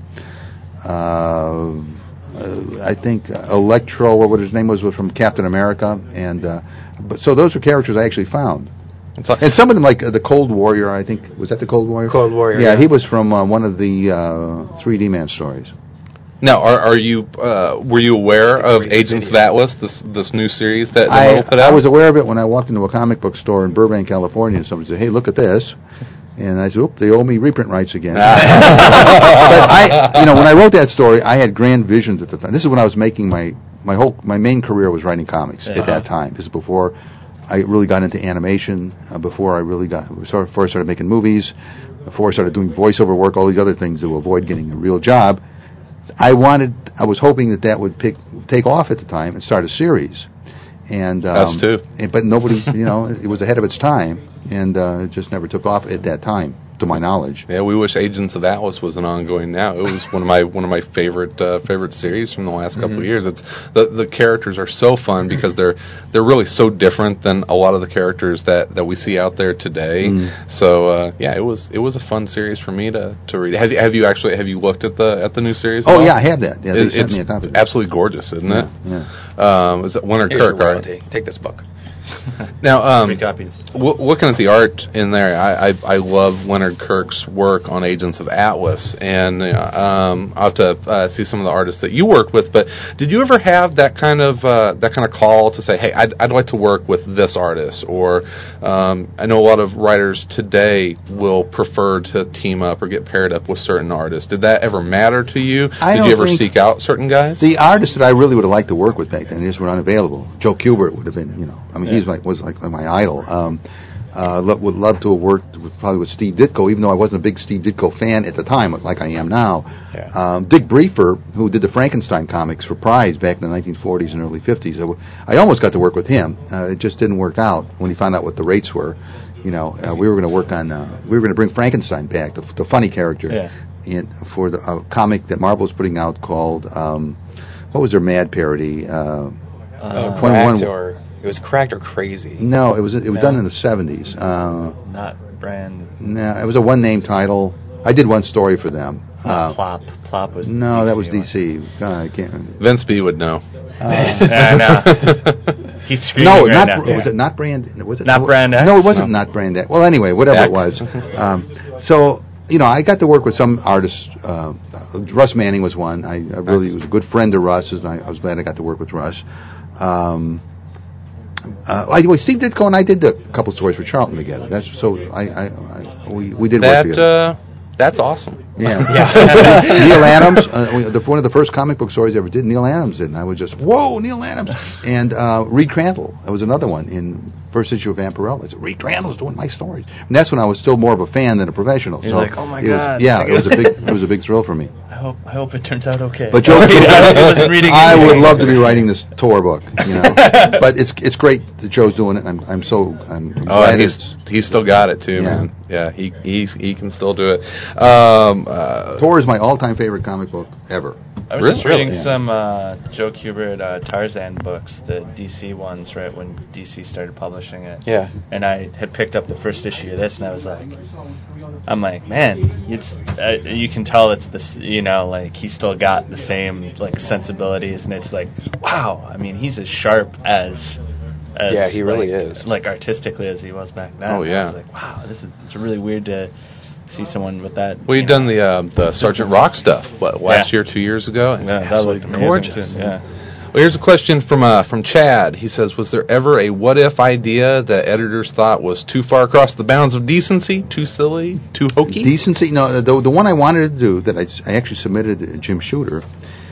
S4: uh, uh, I think uh, Electro, or what his name was, was from Captain America. And uh, but so those are characters I actually found.
S1: So,
S4: And some of them, like uh, the Cold Warrior, I think, was that the Cold Warrior?
S3: Cold Warrior,
S4: Yeah,
S3: yeah.
S4: he was from uh, one of the uh, three D Man stories.
S1: now, are, are you uh, were you aware of
S3: Great
S1: Agents of
S3: video.
S1: Atlas, this this new series that the
S4: I,
S1: Marvel put out?
S4: I was aware of it when I walked into a comic book store in Burbank, California, and somebody said, "Hey, look at this," and I said, "Oop, they owe me reprint rights again." But I, you know, when I wrote that story, I had grand visions at the time. This is when I was making my my whole my main career was writing comics
S2: Yeah.
S4: at that time. This is before I really got into animation. Uh, before I really got before I started making movies. Before I started doing voiceover work, all these other things to avoid getting a real job. I wanted, I was hoping that that would pick, take off at the time and start a series. and um,
S1: Us too.
S4: and- but nobody, you know, it was ahead of its time, and uh, it just never took off at that time, to my knowledge.
S1: Yeah, we wish Agents of Atlas was an ongoing now. It was one of my one of my favorite uh, favorite series from the last couple of years. It's the the characters are so fun because they're they're really so different than a lot of the characters that, that we see out there today. So uh, yeah, it was it was a fun series for me to, to read. Have you have you actually have you looked at the at the new series? at
S4: Oh
S1: all?
S4: yeah, I have that. Yeah, they
S1: It-
S4: sent
S1: it's
S4: me a copy.
S1: absolutely gorgeous, isn't it?
S4: Yeah.
S1: Um, is it Leonard
S3: Here's your
S1: Kirk? All right.
S3: royalty. Take this book.
S1: Now, um,
S2: Three copies.
S1: W- looking at the art in there, I, I I love Leonard Kirk's work on Agents of Atlas, and uh, um, I'll have to uh, see some of the artists that you worked with. But did you ever have that kind of uh, that kind of call to say, "Hey, I'd, I'd like to work with this artist"? Or um, I know a lot of writers today will prefer to team up or get paired up with certain artists. Did that ever matter to you?
S4: I
S1: did
S4: don't
S1: you ever
S4: think-
S1: seek out certain guys?
S4: The artists that I really would have liked to work with back then just were unavailable. Joe Kubert would have been, you know, I mean, he's like was like my idol. Um, uh, lo- would love to have worked with, probably with Steve Ditko, even though I wasn't a big Steve Ditko fan at the time, like I am now.
S3: Yeah.
S4: Um, Dick Briefer, who did the Frankenstein comics for Prize back in the nineteen forties and early fifties, I, w- I almost got to work with him. Uh, it just didn't work out when he found out what the rates were. You know, uh, we were going to work on, uh, we were going to bring Frankenstein back, the, the funny character,
S2: Yeah.
S4: in, for the uh, comic that Marvel was putting out called, um, what was their Mad parody? Uh,
S3: Uh,
S4: one-
S3: cracked
S4: one-
S3: or it was cracked or crazy.
S4: no, it was it was
S2: No.
S4: done in the seventies. Uh,
S2: Not brand.
S4: no, it was a one name title. I did one story for them.
S2: Not
S4: Uh,
S2: Plop. Plop was.
S4: no, that was
S2: one.
S4: D C. God, I can't remember.
S1: Vince B would know.
S2: Yeah, I know. He's screaming
S4: No,
S2: right
S4: not
S2: now.
S4: Br- was it not Brand? Was it
S2: Not
S4: no,
S2: Brand X?
S4: No, it wasn't not Brand X. Well, anyway, whatever
S1: X.
S4: it was. Um, so you know, I got to work with some artists. Uh, Russ Manning was one. I, I really was a good friend of Russ's, and I, I was glad I got to work with Russ. Um, uh, I, well, Steve Ditko and I did a couple stories for Charlton together. That's so. I, I, I we we did work
S1: That
S4: together.
S1: uh, that's awesome.
S4: Yeah. Neil Adams, uh, we- the, one of the first comic book stories I ever did, Neil Adams did, and I was just, whoa, Neil Adams. And uh, Reed Crandall, that was another one in first issue of Vampirella. I said, Reed Crandall's doing my stories. And that's when I was still more of a fan than a professional.
S2: You're
S4: so
S2: like, oh my
S4: it was-
S2: God.
S4: yeah, it was a big, it was a big thrill for me.
S2: I hope. I hope it turns out okay.
S4: But Joe,
S2: I wasn't reading
S4: I
S2: anything.
S4: would love to be writing this Tor book, you know. But it's it's great that Joe's doing it. I'm I'm so I'm
S1: Oh,
S4: glad
S1: and
S4: it's.
S1: he's he's still got it too,
S4: Yeah.
S1: man. Yeah, he he he can still do it. Um, uh,
S4: Thor is my all-time favorite comic book ever.
S2: I was
S1: Really?
S2: just reading
S4: Yeah.
S2: some uh, Joe Kubert uh, Tarzan books, the D C ones, right when D C started publishing it.
S3: Yeah.
S2: And I had picked up the first issue of this, and I was like, I'm like, man, it's uh, you can tell it's this, you know, like he still got the same like sensibilities, and it's like, wow. I mean, he's as sharp as. as
S3: Yeah, he really
S2: like,
S3: is.
S2: Like artistically as he was back then.
S1: Oh, yeah.
S2: I was like, wow, this is it's really weird to see someone with that.
S1: well,
S2: you
S1: you've
S2: know,
S1: done the uh, the Sergeant Rock stuff. What last
S2: Yeah.
S1: year, two years ago? It's
S2: Yeah, that looked
S1: absolutely
S2: amazing
S1: gorgeous.
S2: too. Yeah.
S1: Well, here's a question from uh, from Chad. He says, "Was there ever a what if idea that editors thought was too far across the bounds of decency, too silly, too hokey?"
S4: Decency. No, the the one I wanted to do that I, s- I actually submitted to Jim Shooter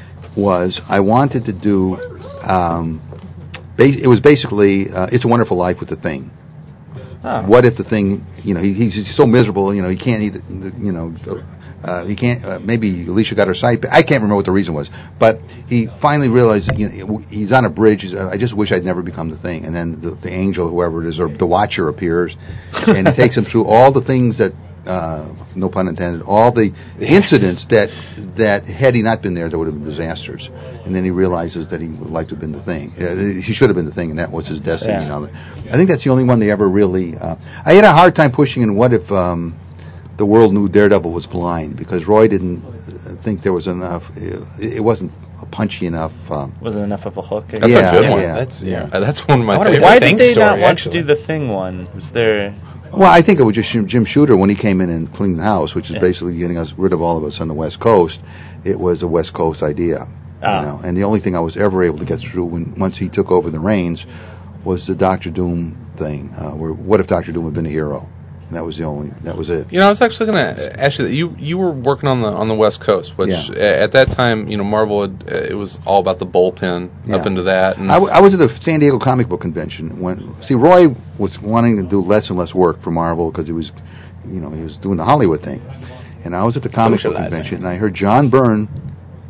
S4: was I wanted to do. Um, ba- it was basically uh, It's a Wonderful Life with the Thing.
S3: Oh.
S4: What if the Thing? You know, he, he's so miserable. You know, he can't. Eat, you know. Uh, he can't. Uh, maybe Alicia got her sight back. I can't remember what the reason was, but he finally realized. You know, he's on a bridge. He's, uh, I just wish I'd never become the Thing. And then the, the angel, whoever it is, or the Watcher appears, and he takes him through all the things that, uh, no pun intended, all the incidents that that had he not been there, there would have been disasters. And then he realizes that he would like to have been the Thing. Uh, he should have been the Thing, and that was his destiny.
S2: Yeah.
S4: You know, I think that's the only one they ever really. Uh, I had a hard time pushing in. What if? Um, the world knew Daredevil was blind, because Roy didn't uh, think there was enough. It, it wasn't a punchy enough. Um,
S2: Wasn't enough of a hook. I
S1: That's
S2: guess.
S4: yeah,
S1: a good one.
S4: yeah.
S3: That's yeah.
S1: Uh, that's one of my
S3: I wonder
S1: favorites.
S2: Why
S3: Thing
S2: did they not
S3: story,
S2: want
S3: actually.
S2: to do the Thing one? Was there?
S4: well, I think it was just Jim, Jim Shooter when he came in and cleaned the house, which is
S2: Yeah.
S4: basically getting us rid of all of us on the West Coast. It was a West Coast idea,
S2: Ah.
S4: you know. And the only thing I was ever able to get through when once he took over the reins was the Doctor Doom thing. Uh, where what if Doctor Doom had been a hero? That was the only. That was it.
S1: You know, I was actually going to ask you that you you were working on the on the West Coast, which
S4: Yeah.
S1: uh, at that time, you know, Marvel had, uh, it was all about the bullpen up
S4: Yeah.
S1: into that. And
S4: I, w- I was at the San Diego Comic Book Convention when see Roy was wanting to do less and less work for Marvel because he was, you know, he was doing the Hollywood thing, and I was at the Comic Book
S3: Socializing.
S4: Convention and I heard John Byrne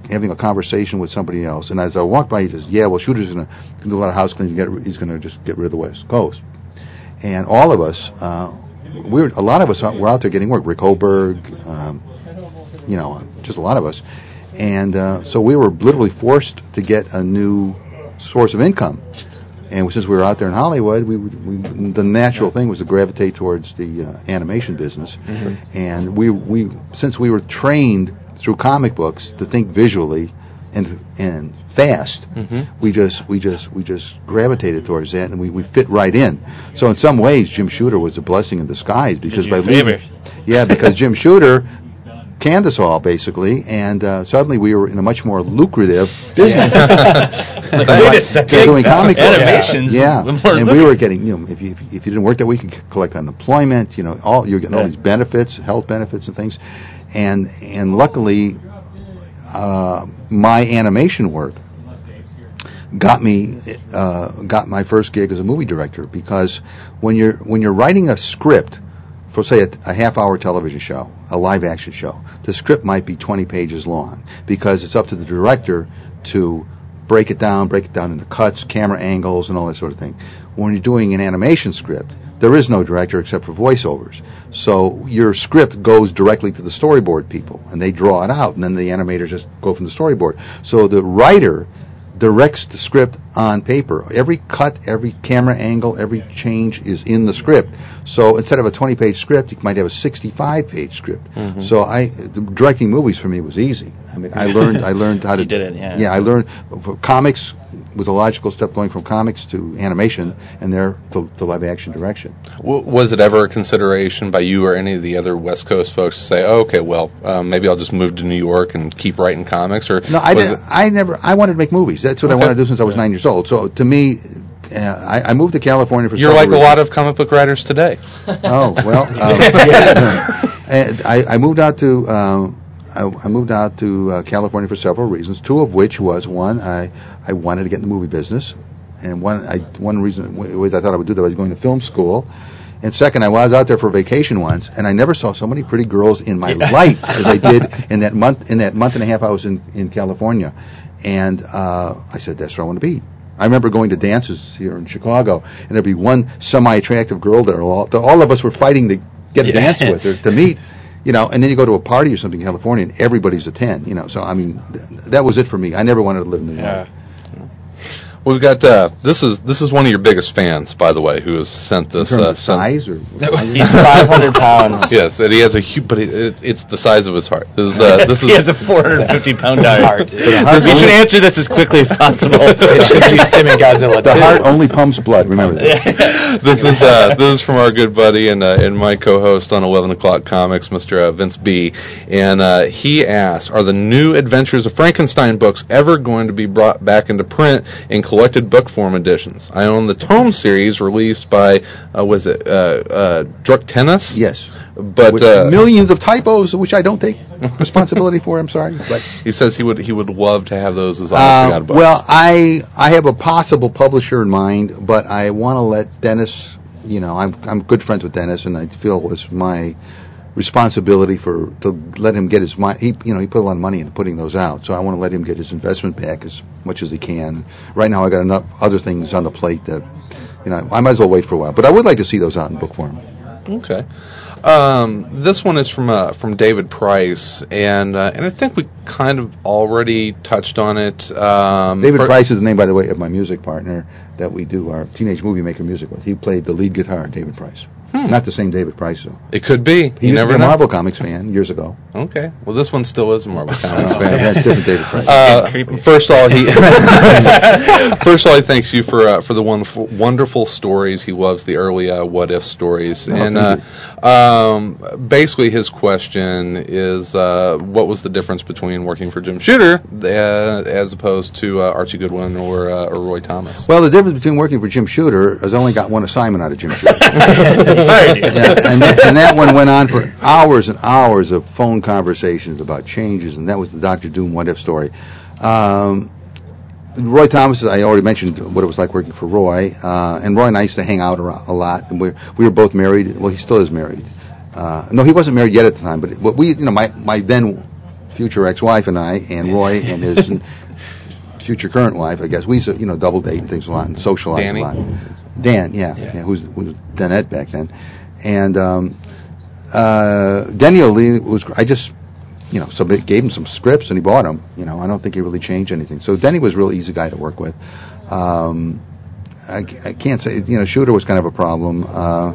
S4: having a conversation with somebody else. And as I walked by, he says, "Yeah, well, Shooter's going to do a lot of house cleaning. Get, he's going to just get rid of the West Coast." And all of us, uh, we were a lot of us were out there getting work. Rick Hoberg, um, you know, just a lot of us. And uh, so we were literally forced to get a new source of income. And since we were out there in Hollywood, we, we the natural thing was to gravitate towards the uh, animation business. Mm-hmm. And we we since we were trained through comic books to think visually and and fast, mm-hmm. we just we just we just gravitated towards that, and we, we fit right in. So in some ways, Jim Shooter was a blessing in disguise because by leaving, yeah, because Jim Shooter canned us all basically, and uh, suddenly we were in a much more lucrative business.
S3: Like, wait a second,
S4: doing comic
S3: animations,
S4: yeah, yeah. and we were getting, you know, if you if you didn't work that week, you could collect unemployment, you know, all you're getting yeah. all these benefits, health benefits and things, and and luckily, uh, my animation work got me uh, got my first gig as a movie director, because when you're when you're writing a script for, say, a, a half-hour television show, a live-action show, the script might be twenty pages long, because it's up to the director to break it down, break it down into cuts, camera angles, and all that sort of thing. When you're doing an animation script, there is no director except for voiceovers. So your script goes directly to the storyboard people, and they draw it out, and then the animators just go from the storyboard. So the writer directs the script on paper. Every cut, every camera angle, every change is in the script. So instead of a twenty-page script, you might have a sixty-five page script. Mm-hmm. So I, directing movies for me was easy. I mean, I learned, I learned how to.
S2: You did it, yeah.
S4: Yeah, I learned for comics was a logical step, going from comics to animation, and there to, to live action direction.
S1: W- was it ever a consideration by you or any of the other West Coast folks to say, oh, "Okay, well, um, maybe I'll just move to New York and keep writing comics"? Or
S4: no, I didn't. I never. I wanted to make movies. That's what okay. I wanted to do since I was nine years old. So to me, uh, I, I moved to California for.
S1: You're like
S4: reasons.
S1: A lot of comic book writers today.
S4: Oh well, um, and I, I moved out to. Um, I, I moved out to uh, California for several reasons. Two of which was one, I I wanted to get in the movie business, and one I one reason was I thought I would do that. I was going to film school. And second, I was out there for vacation once, and I never saw so many pretty girls in my life as I did in that month in that month and a half I was in, in California. And uh, I said, that's where I want to be. I remember going to dances here in Chicago, and there'd be one semi-attractive girl there. All, all of us were fighting to get a yeah. dance with her, to meet. You know, and then you go to a party or something in California, and everybody's a ten. You know, so I mean, th- that was it for me. I never wanted to live in New York.
S1: Yeah. We've got uh, this is this is one of your biggest fans, by the way, who has sent this.
S4: In terms
S1: uh,
S4: of size or
S2: he's five hundred pounds.
S1: Yes, and he has a huge, but it, it, it's the size of his heart. This is, uh, this is
S2: he has a four hundred fifty pound heart. Yeah. You should answer this as quickly as possible.
S3: It should be Sim and Godzilla.
S4: The heart only pumps blood. Remember that.
S1: This is uh, this is from our good buddy and uh, and my co-host on eleven o'clock Comics, Mister Uh, Vince B. And uh, he asks, "Are the new Adventures of Frankenstein books ever going to be brought back into print in collected book form editions? I own the Tome series released by, uh, was it, uh, uh, Druck Tennis?
S4: Yes.
S1: But
S4: with
S1: uh,
S4: millions of typos, which I don't take responsibility for. I'm sorry, but
S1: he says he would he would love to have those as
S4: uh, books. Well, I I have a possible publisher in mind, but I want to let Dennis. You know, I'm I'm good friends with Dennis, and I feel it's my responsibility for to let him get his money. He, you know, he put a lot of money into putting those out, so I want to let him get his investment back as much as he can. Right now, I got enough other things on the plate that, you know, I might as well wait for a while. But I would like to see those out in book form.
S1: Okay. Um, this one is from uh, from David Price, and uh, and I think we kind of already touched on it. Um,
S4: David Price is the name, by the way, of my music partner that we do our Teenage Movie Maker music with. He played the lead guitar, David Price. Hmm. Not the same David Price, though.
S1: It could be.
S4: He
S1: you
S4: used
S1: never
S4: to be a
S1: know.
S4: Marvel Comics fan years ago.
S1: Okay. Well, this one still is a Marvel Comics
S4: oh,
S1: fan.
S4: That's different David Price.
S1: Uh, first of all, he first of all, he thanks you for uh, for the wonderful wonderful stories. He loves the early uh, What If stories,
S4: oh,
S1: and uh, um, basically his question is, uh, what was the difference between working for Jim Shooter uh, as opposed to uh, Archie Goodwin or uh, or Roy Thomas?
S4: Well, the difference between working for Jim Shooter is I only got one assignment out of Jim Shooter. yeah, and, that, and that one went on for hours and hours of phone conversations about changes, and that was the Doctor Doom What If story. Um, Roy Thomas, I already mentioned what it was like working for Roy, uh, and Roy and I used to hang out a lot, and we we were both married. Well, he still is married. Uh, no, he wasn't married yet at the time, but what we, you know, my my then future ex-wife and I, and Roy and his future current wife, I guess. We used to, you know, double date and things a lot and socialize
S1: Danny?
S4: a lot. Dan, yeah, yeah, yeah who's was Danette back then. And um, uh, Daniel Lee was, I just, you know, so gave him some scripts and he bought them. You know, I don't think he really changed anything. So Denny was a real easy guy to work with. Um, I, I can't say, you know, Shooter was kind of a problem. Uh,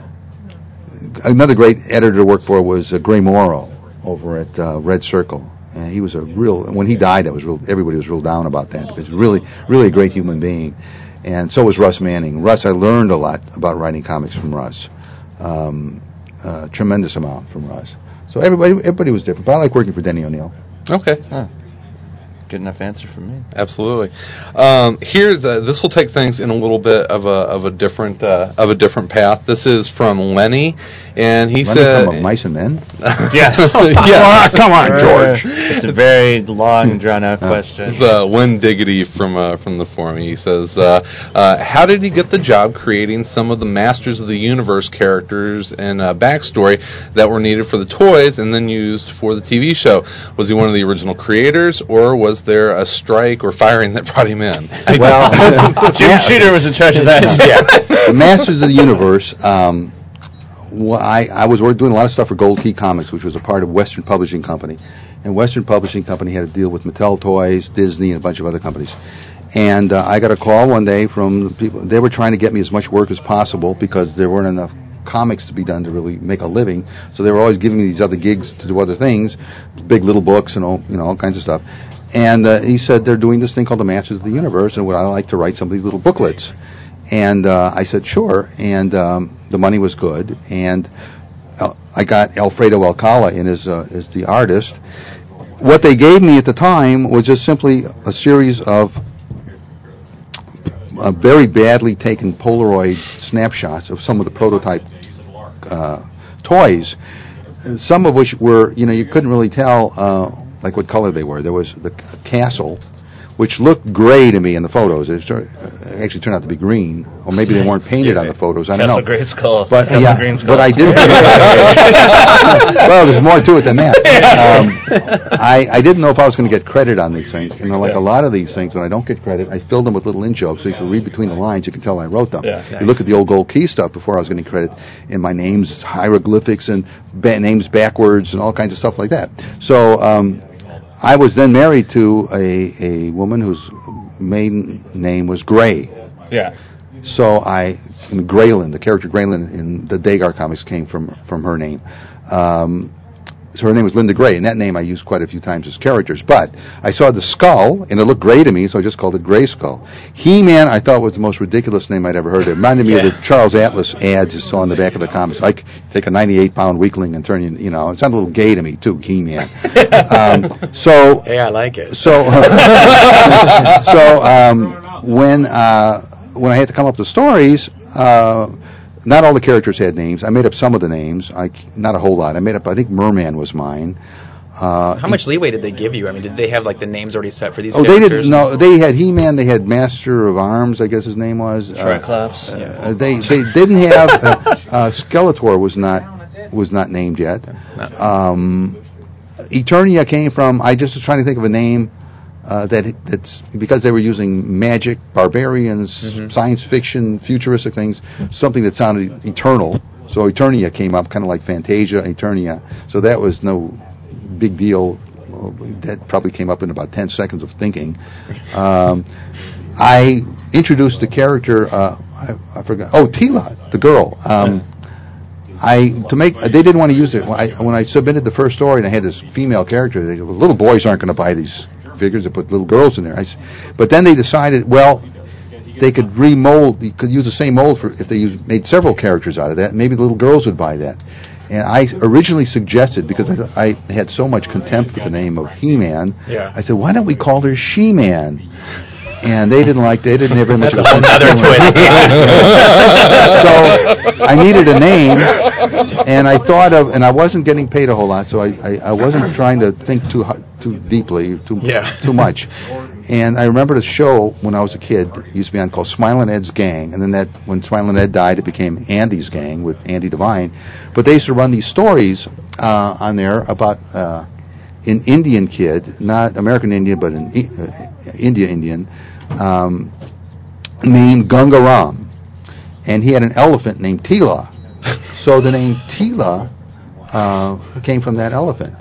S4: another great editor to work for was uh, Gray Morrow over at uh, Red Circle. And he was a real, when he died, that was real, everybody was real down about that because he was really, really a great human being. And so was Russ Manning. Russ, I learned a lot about writing comics from Russ. Um, uh, tremendous amount from Russ. So everybody, everybody was different. But I like working for Denny O'Neil.
S1: Okay.
S2: Huh. Good enough answer for me.
S1: Absolutely. Um, here's uh, this will take things in a little bit of a of a different uh, of a different path. This is from Lenny, and he
S4: Lenny
S1: said,
S4: from Mice and Men.
S2: Yes.
S1: yeah.
S4: Come on, George.
S2: It's a very long, drawn-out question.
S1: It's uh, Len Diggity from uh, from the forum. He says, uh, uh, "How did he get the job creating some of the Masters of the Universe characters and uh, backstory that were needed for the toys and then used for the T V show? Was he one of the original creators, or was there a strike or firing that brought him in?"
S4: Well,
S2: Jim Shooter was in charge of that.
S4: yeah. The Masters of the Universe. Um, well, I, I was doing a lot of stuff for Gold Key Comics, which was a part of Western Publishing Company. And Western Publishing Company had to deal with Mattel Toys, Disney, and a bunch of other companies. And uh, I got a call one day from the people. They were trying to get me as much work as possible because there weren't enough comics to be done to really make a living. So they were always giving me these other gigs to do other things, big little books and all, you know, all kinds of stuff. And uh, he said they're doing this thing called the Masters of the Universe, and would I like to write some of these little booklets? And uh, I said sure. And um, the money was good, and uh, I got Alfredo Alcala in as uh, as the artist. What they gave me at the time was just simply a series of uh, very badly taken Polaroid snapshots of some of the prototype uh, toys, some of which were, you know, you couldn't really tell uh, like what color they were. There was the castle, which looked gray to me in the photos. It actually turned out to be green, or maybe they weren't painted on the photos. I don't know.
S2: Gray Skull.
S4: But
S2: Castle
S4: yeah,
S2: Green Skull.
S4: but I didn't. Well, there's more to it than that. Um, I I didn't know if I was going to get credit on these things. You know, like a lot of these things, when I don't get credit, I fill them with little in jokes, so you can read between the lines. You can tell I wrote them.
S2: Yeah,
S4: you
S2: nice.
S4: look at the old Gold Key stuff before I was getting credit, and my name's hieroglyphics and ba- names backwards and all kinds of stuff like that. So. Um, I was then married to a, a woman whose maiden name was Gray.
S2: Yeah.
S4: So I, Graylin, the character Graylin in the Dagar comics came from from her name. Um, so her name was Linda Gray, and that name I used quite a few times as characters. But I saw the skull, and it looked gray to me, so I just called it Gray Skull. He-Man, I thought was the most ridiculous name I'd ever heard. It reminded me
S2: Yeah.
S4: of the Charles Atlas ads you saw on the back of the comics. Like, take a ninety-eight pound weakling and turn you, you know, it sounded a little gay to me, too, He-Man. um, so...
S3: Hey, I like it.
S4: So, so um, when uh, when I had to come up with stories, uh, not all the characters had names. I made up some of the names, I, not a whole lot. I made up, I think Merman was mine. Uh,
S3: How much leeway did they give you? I mean, did they have like the names already set for these
S4: Oh, they
S3: characters?
S4: didn't. No, they had He-Man. They had Master of Arms, I guess his name was.
S2: Triclops.
S4: Uh, uh, they they didn't have uh, uh, Skeletor was not was not named yet. Um, Eternia came from. I just was trying to think of a name uh, that that's because they were using magic, barbarians,
S3: Mm-hmm.
S4: science fiction, futuristic things, something that sounded eternal. So Eternia came up, kind of like Fantasia, Eternia. So that was no big deal. Well, that probably came up in about ten seconds of thinking. Um, I introduced the character. Uh, I, I forgot. Oh, Tila, the girl. Um, I to make they didn't want to use it when I when I submitted the first story and I had this female character. They said, well, little boys aren't going to buy these figures. They put little girls in there. I, but then they decided, well, they could remold. You could use the same mold for if they used, made several characters out of that. Maybe the little girls would buy that. And I originally suggested, because I, I had so much contempt for the name of He-Man,
S3: Yeah.
S4: I said, why don't we call her She-Man? And they didn't like, they didn't have very much of a
S3: Another twist.
S4: So I needed a name, and I thought of, and I wasn't getting paid a whole lot, so I, I, I wasn't trying to think too hu- too deeply, too
S3: Yeah.
S4: too much. And I remember the show when I was a kid, it used to be on called Smilin' Ed's Gang, and then that when Smilin' Ed died, it became Andy's Gang with Andy Devine. But they used to run these stories uh, on there about uh, an Indian kid, not American Indian, but an uh, India Indian, um, named Gangaram, and he had an elephant named Tila. So the name Tila uh, came from that elephant.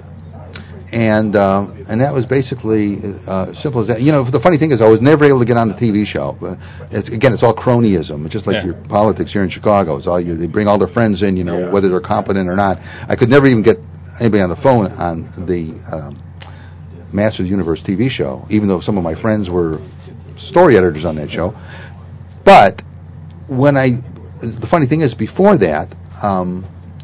S4: And uh, and that was basically uh, simple as that. You know, the funny thing is, I was never able to get on the T V show. Uh, it's, again, it's all cronyism. It's just like yeah. your politics here in Chicago. It's all you. They bring all their friends in, you know, yeah. whether they're competent or not. I could never even get anybody on the phone on the um, Masters of the Universe T V show, even though some of my friends were story editors on that show. But when I, the funny thing is, before that, um,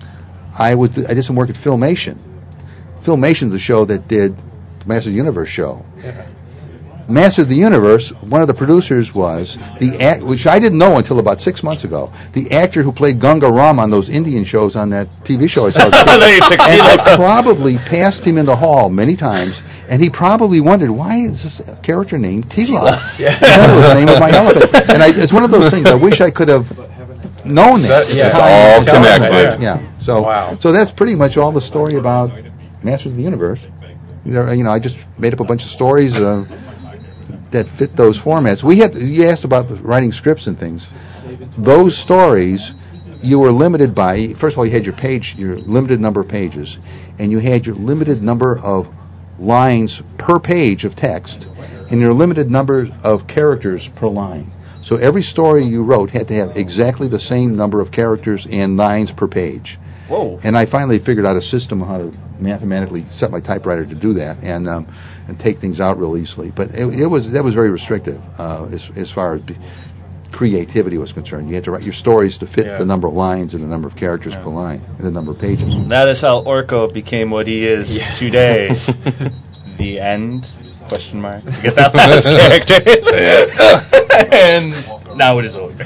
S4: I would I did some work at Filmation. Filmation's the show that did the Masters of the Universe show. Yeah. Masters of the Universe, one of the producers was the act, which I didn't know until about six months ago. The actor who played Gangaram on those Indian shows on that T V show I saw. And I probably passed him in the hall many times, and he probably wondered, why is this character named Tila? Yeah. That was the name of my elephant. And I, it's one of those things. I wish I could have known that.
S1: that yeah, it's all connected.
S4: Yeah. yeah. So,
S1: wow.
S4: so that's pretty much all the story about Masters of the Universe. You know, I just made up a bunch of stories uh, that fit those formats. We had you asked about the writing scripts and things. Those stories, you were limited by. First of all, you had your page, your limited number of pages, and you had your limited number of lines per page of text, and your limited number of characters per line. So every story you wrote had to have exactly the same number of characters and lines per page.
S3: Whoa!
S4: And I finally figured out a system on how to mathematically set my typewriter to do that and um, and take things out real easily. But it, it was that was very restrictive uh, as as far as creativity was concerned. You had to write your stories to fit
S2: yeah.
S4: the number of lines and the number of characters yeah. per line and the number of pages.
S2: That is how Orko became what he is
S3: yeah.
S2: today. The end? Question mark. To get that last character. And now it is over.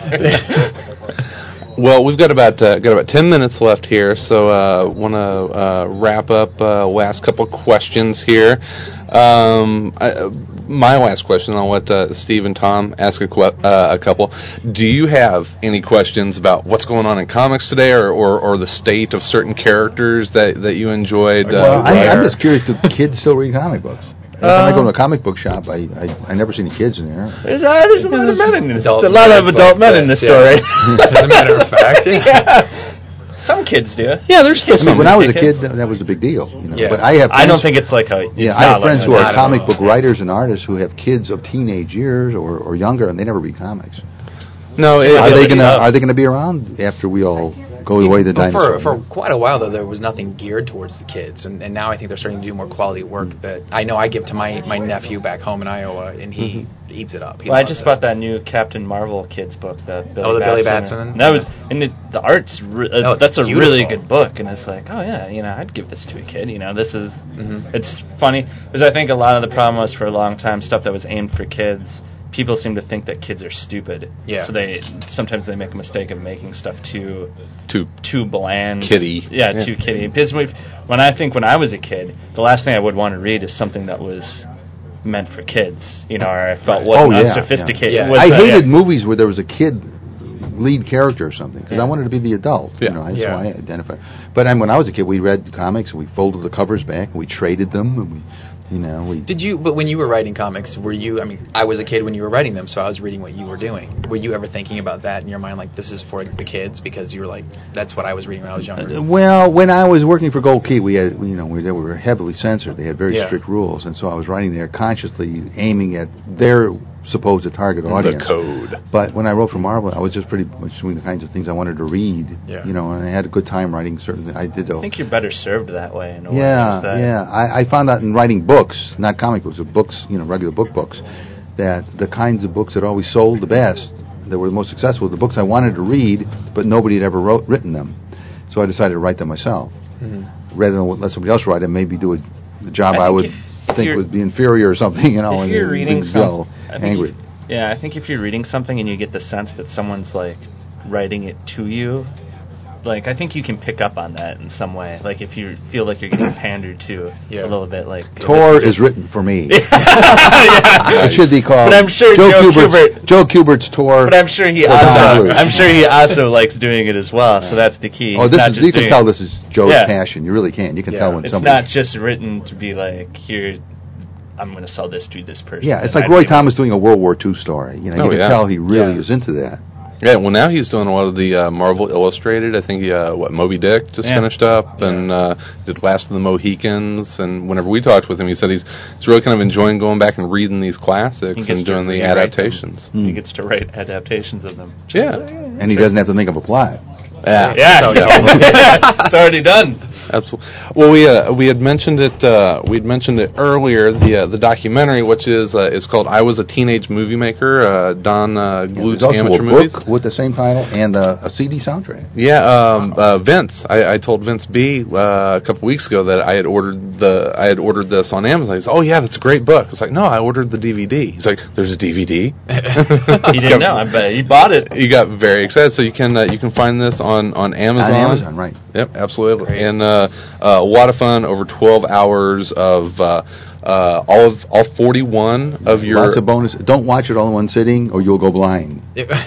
S1: Well, we've got about uh, got about ten minutes left here, so uh, want to uh, wrap up uh, last couple questions here. Um, I, my last question, I'll let uh, Steve and Tom ask a, que- uh, a couple. Do you have any questions about what's going on in comics today, or, or, or the state of certain characters that, that you enjoyed? Uh,
S4: well, I, I'm just curious, do kids still read comic books? Every time I go to a comic book shop, I I, I never see any kids in there.
S2: There's, uh, there's a lot of men in this. A lot of adult men in this story.
S3: As a matter of fact,
S2: yeah. Some kids do.
S1: Yeah, there's still
S4: I mean,
S1: some.
S4: when I was a kid, that, that was a big deal. You know?
S3: Yeah.
S4: But I have.
S2: I don't think it's like a. It's
S4: yeah, I have friends
S2: like
S4: who are
S2: not
S4: comic book writers and artists who have kids of teenage years or, or younger, and they never read comics.
S1: No, it,
S4: are they gonna Are they gonna be around after we all go away the
S3: but
S4: dinosaurs?
S3: For, for quite a while, though, there was nothing geared towards the kids, and, and now I think they're starting to do more quality work
S4: Mm.
S3: that I know I give to my, my nephew back home in Iowa, and he mm-hmm. eats it up. He
S2: well, I just
S3: it.
S2: bought that new Captain Marvel kids book, the Billy
S3: oh, the
S2: Batson.
S3: Billy Batson.
S2: And that was, and it, the art's re- uh,
S3: oh,
S2: that's a
S3: beautiful.
S2: really good book, and it's like, oh yeah, you know, I'd give this to a kid. You know, this is,
S3: mm-hmm.
S2: it's funny because I think a lot of the problem was for a long time stuff that was aimed for kids. People seem to think that kids are stupid.
S3: Yeah.
S2: So they sometimes they make a mistake of making stuff too
S1: too
S2: too bland.
S1: Kiddie.
S2: Yeah,
S1: yeah.
S2: too kiddie. Because when I think when I was a kid, the last thing I would want to read is something that was meant for kids. You know, or I felt wasn't
S4: oh, yeah,
S2: unsophisticated.
S3: yeah.
S2: Was,
S4: I
S2: uh,
S4: hated
S2: yeah.
S4: movies where there was a kid lead character or something because
S2: Yeah.
S4: I wanted to be the adult.
S1: Yeah.
S4: You know, that's
S3: Yeah.
S4: why I identified. But I, when I was a kid, we read comics and we folded the covers back and we traded them and we. You know, we
S3: Did you? But when you were writing comics, were you? I mean, I was a kid when you were writing them, so I was reading what you were doing. Were you ever thinking about that in your mind, like this is for the kids because you were like, that's what I was reading when I was younger?
S4: Uh, well, when I was working for Gold Key, we had, you know, we, they were heavily censored. They had very
S3: Yeah.
S4: strict rules, and so I was writing there consciously aiming at their supposed target audience.
S1: The code.
S4: But when I wrote for Marvel, I was just pretty much doing the kinds of things I wanted to read.
S3: Yeah.
S4: You know, and I had a good time writing certain things. I did.
S2: I think you're better served that way. In a way,
S4: Yeah,
S2: is that
S4: yeah. I, I found out in writing books, not comic books, but books, you know, regular book books, that the kinds of books that always sold the best, that were the most successful, were the books I wanted to read, but nobody had ever wrote written them. So I decided to write them myself,
S3: Mm-hmm.
S4: rather than let somebody else write them. Maybe do a the job
S2: I
S4: I,
S2: think
S4: would
S2: if- if
S4: think
S2: you're-
S4: would be inferior or something, you know,
S2: if
S4: and
S2: you're
S4: then
S2: reading
S4: go
S2: some- I think
S4: angry.
S2: if- yeah, I think if you're reading something and you get the sense that someone's like writing it to you, like I think you can pick up on that in some way. Like if you feel like you're getting pandered to
S3: Yeah.
S2: a little bit, like
S4: Tor is written for me.
S2: yeah.
S4: It should be called.
S2: But I'm sure Joe, Joe
S4: Kubert's,
S2: Kubert.
S4: Joe Kubert's Tor.
S2: But I'm sure he
S4: for Don
S2: also.
S4: Bluth.
S2: I'm sure he also likes doing it as well. So that's the key.
S4: Oh,
S2: He's
S4: this
S2: not
S4: is
S2: just
S4: you can
S2: doing
S4: tell
S2: it-
S4: this is Joe's
S2: Yeah.
S4: passion. You really can. You can
S2: Yeah.
S4: tell when
S2: It's
S4: somebody.
S2: not just written to be like here. I'm going to sell this to this person.
S4: Yeah, it's
S2: and
S4: like
S2: I
S4: Roy
S2: don't even-
S4: Thomas doing a World War Two story. You know,
S1: Oh,
S4: you can
S1: yeah.
S4: tell he really
S3: Yeah.
S4: is into that.
S1: Yeah, well, now he's doing a lot of the uh, Marvel Illustrated. I think, he, uh, what, Moby Dick just
S2: Yeah.
S1: finished up, and uh, did Last of the Mohicans. And whenever we talked with him, he said he's, he's really kind of enjoying going back and reading these
S2: He
S1: classics
S2: gets
S1: and
S2: to
S1: doing the
S2: rewrite them.
S1: adaptations.
S4: Hmm.
S2: He gets to write adaptations of them.
S1: Yeah.
S4: And he doesn't have to think of a plot.
S1: Yeah.
S2: Yeah, it's already done.
S1: Absolutely. Well, we uh, we had mentioned it. Uh, we had mentioned it earlier. The uh, the documentary, which is uh, is called "I Was a Teenage Movie Maker." Uh, Don uh,
S4: Yeah,
S1: Glut's
S4: there's also
S1: amateur
S4: a
S1: movies.
S4: book with the same title and uh, a C D soundtrack.
S1: Yeah, um, uh, Vince. I, I told Vince B uh, a couple weeks ago that I had ordered the I had ordered this on Amazon. He's, oh yeah, that's a great book. I was like, no, I ordered the D V D. He's like, there's a D V D.
S2: He didn't know. I bet he bought it.
S1: You got very excited. So you can uh, you can find this on on Amazon.
S4: On Amazon, right.
S1: Yep, absolutely.
S3: Great.
S1: And uh, uh, a lot of fun. Over twelve hours of uh, uh, all of all forty-one of your.
S4: Lots of bonus. Don't watch it all in one sitting, or you'll go blind.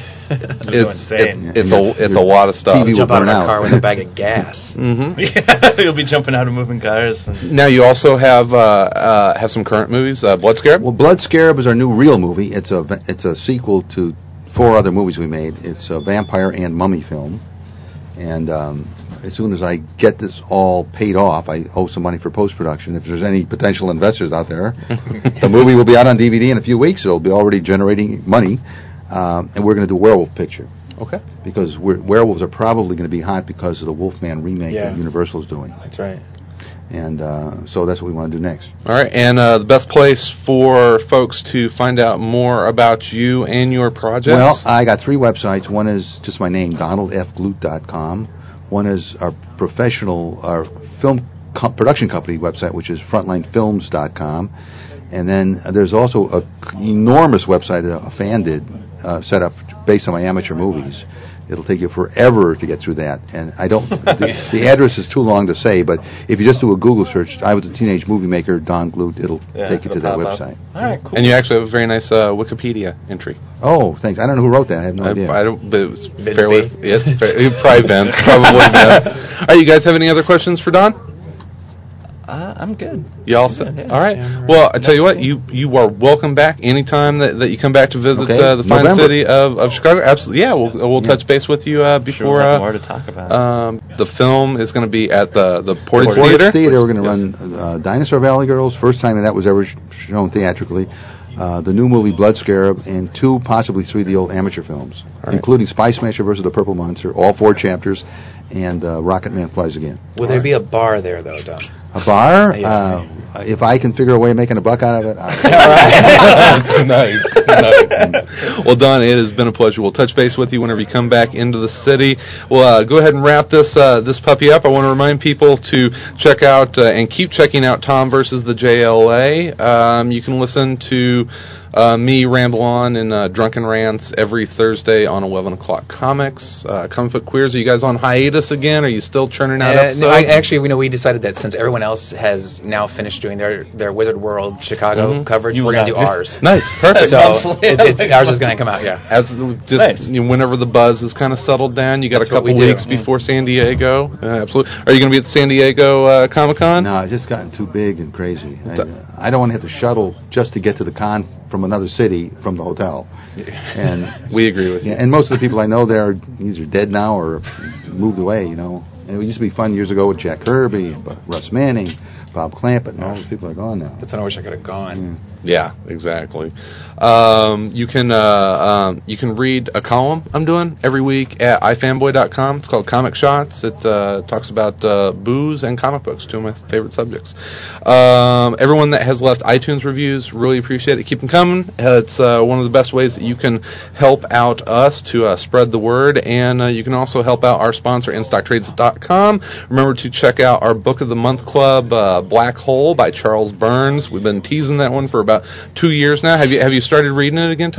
S1: It's
S2: insane.
S1: it, it's a it's a lot of stuff.
S4: T V will
S3: Jump out of
S4: burn
S3: my
S4: out.
S3: car with a bag of gas.
S1: hmm
S2: Yeah, he'll be jumping out of moving cars. And
S1: Now you also have uh, uh, have some current movies. Uh, Blood Scarab.
S4: Well, Blood Scarab is our new real movie. It's a va- it's a sequel to four other movies we made. It's a vampire and mummy film. And um, as soon as I get this all paid off, I owe some money for post-production. If there's any potential investors out there, the movie will be out on D V D in a few weeks. It'll be already generating money. Um, and we're going to do a werewolf picture.
S1: Okay.
S4: Because we're, werewolves are probably going to be hot because of the Wolfman remake
S3: Yeah.
S4: that Universal's doing.
S3: That's right.
S4: And uh, so that's what we want to do next.
S1: All right, and uh, the best place for folks to find out more about you and your projects.
S4: Well, I got three websites. One is just my name, donald f glute dot com. One is our professional, our film com- production company website, which is frontline films dot com. And then uh, there's also an enormous website that a fan did uh, set up based on my amateur movies. It'll take you forever to get through that, and I don't. the, the address is too long to say, but if you just do a Google search, I was a teenage movie maker, Don Glute, it'll
S2: Yeah,
S4: take you to that
S2: it'll pop up.
S4: website.
S2: all right, cool.
S1: and you actually have a very nice uh, Wikipedia entry.
S4: Oh, thanks. I don't know who wrote that. I have no
S1: I,
S4: idea.
S1: I don't. But it was
S3: Vince
S1: fairly.
S3: B.
S1: It's fair, probably Vince. Probably Vince. All right, you guys have any other questions for Don?
S2: Uh, I'm good.
S1: Y'all set?
S2: Yeah,
S1: All right.
S2: yeah, I'm
S1: Well, I
S2: ready.
S1: tell you what, you you are welcome back anytime that, that you come back to visit
S4: Okay.
S1: uh, the fine
S4: November.
S1: city of, of Chicago. Absolutely. Yeah, we'll we'll
S4: Yeah.
S1: touch base with you uh,
S2: Sure,
S1: before.
S2: we'll have
S1: uh,
S2: more to talk about.
S1: um, the film is going to be at the the Portage
S4: Portage
S1: Theater.
S4: Theater. We're going to
S1: Yes.
S4: run uh, Dinosaur Valley Girls, first time that was ever sh- shown theatrically. Uh, the new movie Blood Scarab, and two, possibly three, of the old amateur films,
S1: right.
S4: including Spy Smasher versus the Purple Monster, all four chapters, and uh, Rocket Man Flies Again.
S3: Will there be a bar there, though, Don?
S4: A bar?
S3: Yeah.
S4: Uh, if I can figure a way of making a buck out of it. I
S1: nice. nice. Well, Don, it has been a pleasure. We'll touch base with you whenever you come back into the city. We'll uh, go ahead and wrap this uh, this puppy up. I want to remind people to check out uh, and keep checking out Tom versus the J L A. Um, you can listen to uh, me ramble on in uh, Drunken Rants every Thursday on eleven o'clock Comics. Uh, Comic Book Queers, are you guys on hiatus again? Are you still churning out
S3: Uh,
S1: episodes?
S3: no, I, actually, we know we decided that since everyone else has now finished doing their, their Wizard World Chicago
S1: Mhm.
S3: coverage,
S2: You
S3: we're
S2: will
S3: going to do
S2: not do-
S3: ours.
S1: Nice, perfect.
S3: So
S2: Monthly.
S3: it, it's, ours is going to come out, yeah.
S1: As just
S2: Nice.
S1: you know, whenever the buzz is kind of settled down, you got
S3: That's
S1: a
S3: what
S1: couple
S3: we do.
S1: weeks before San Diego. Uh, absolutely. Are you going to be at San Diego uh, Comic Con?
S4: no, it's just gotten too big and crazy. I, I don't want to have to shuttle just to get to the con from another city from the hotel. And
S1: We agree with you.
S4: Yeah, and most of the people I know there are either dead now or moved away, you know. And it used to be fun years ago with Jack Kirby, and Russ Manning, Bob Clampett, and all those people are gone now.
S3: That's when I wish I could have gone.
S1: Yeah, exactly. Um, you can uh, um, you can read a column I'm doing every week at i fanboy dot com. It's called Comic Shots. It uh, talks about uh, booze and comic books, two of my favorite subjects. Um, everyone that has left iTunes reviews, really appreciate it. Keep them coming. Uh, it's uh, one of the best ways that you can help out us to uh, spread the word, and uh, you can also help out our sponsor, in stock trades dot com. Remember to check out our Book of the Month Club, uh, Black Hole by Charles Burns. We've been teasing that one for about two years now. Have you have you started reading it again, Tom?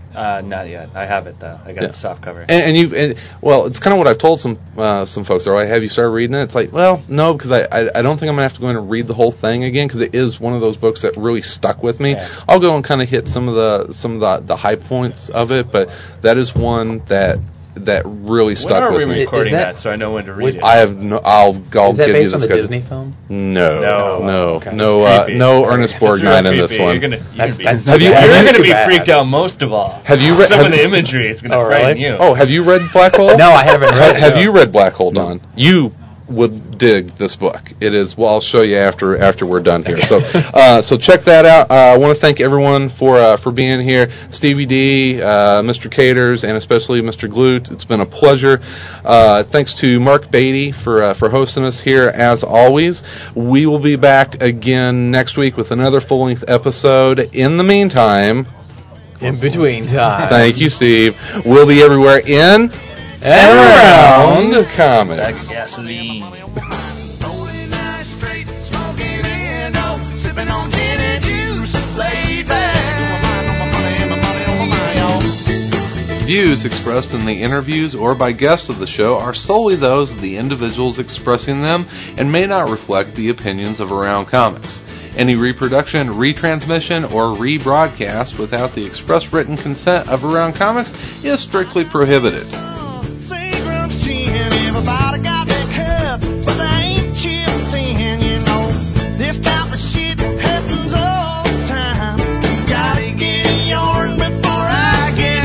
S2: Uh, not yet. I have it though. I got
S1: Yeah.
S2: the soft cover.
S1: And, and you, and, well, it's kind of what I've told some uh, some folks. Are like, have you started reading it? It's like, well, no, because I, I I don't think I'm gonna have to go in and read the whole thing again because it is one of those books that really stuck with me.
S2: Yeah.
S1: I'll go and kind of hit some of the some of the the high points of it, but that is one that that really stuck
S2: When are
S1: with
S2: we
S1: me.
S2: recording
S3: Is that-
S2: that, so I know when to read it?
S1: I have no. I'll I'll
S3: Is that
S1: give
S3: based
S1: you
S3: on
S1: the
S3: the
S1: schedule.
S3: Disney film?
S1: No,
S2: No.
S1: no,
S2: Okay.
S1: no,
S2: That's
S1: uh,
S2: creepy.
S1: no Ernest
S2: That's real
S1: Borgnine in this
S2: creepy.
S1: one.
S2: You're gonna, you're
S3: That's-
S2: gonna be,
S3: that's
S1: Have you-
S3: too
S1: have
S3: bad.
S1: you-
S2: you're
S3: That's
S2: gonna
S3: too
S2: be
S3: bad.
S2: freaked out most of all.
S1: Have you read?
S2: Some
S1: have,
S2: of the imagery is gonna
S3: Oh,
S2: frighten
S3: really?
S2: you.
S1: oh, have you read Black Hole?
S3: No, I haven't read
S1: Ha-
S3: it.
S1: have
S3: no.
S1: you read Black Hole, Don? You would dig this book. It is. Well, I'll show you after after we're done here. So, uh, so check that out. Uh, I want to thank everyone for uh, for being here. Stevie D, uh, Mister Caters, and especially Mister Glute. It's been a pleasure. Uh, thanks to Mark Beatty for uh, for hosting us here as always. We will be back again next week with another full length episode. In the meantime,
S3: In between time.
S1: thank you, Steve. We'll be everywhere in
S3: And
S1: around comics.
S2: That's gasoline.
S6: Rolling eyes straight, smoking endo, sipping on gin and juice, laid back. On my mind, on my money, on my money, on my own.
S1: Views expressed in the interviews or by guests of the show are solely those of the individuals expressing them and may not reflect the opinions of Around Comics. Any reproduction, retransmission, or rebroadcast without the express written consent of Around Comics is strictly prohibited.
S6: Seagram's gin, everybody got that cup, but they ain't chipped in, you know. This type of shit happens all the time. Gotta get yours before I get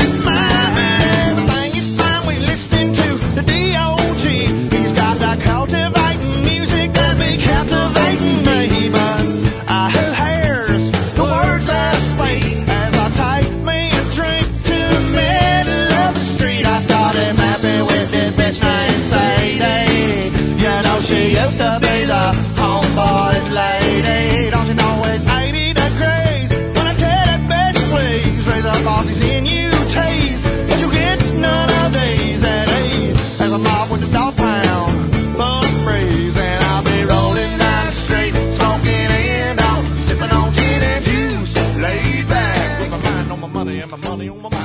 S6: mine. Everything is fine, we listening to the D O G. He's got that cultivating music that be captivating me, but I who hears the words I speak as I take me a drink to the middle of the street. I started mapping with this bitch named Sadie. You know she used to be the homeboy's lady. Don't you know it's eighty degrees when I tell that bitch please raise up all these N U Ts, but you get none of these at ease. As I'm off with the dog pound full of breeze, and I'll be rolling down the street, smoking and out, sipping on gin and juice, laid back with my mind on my money and my money on my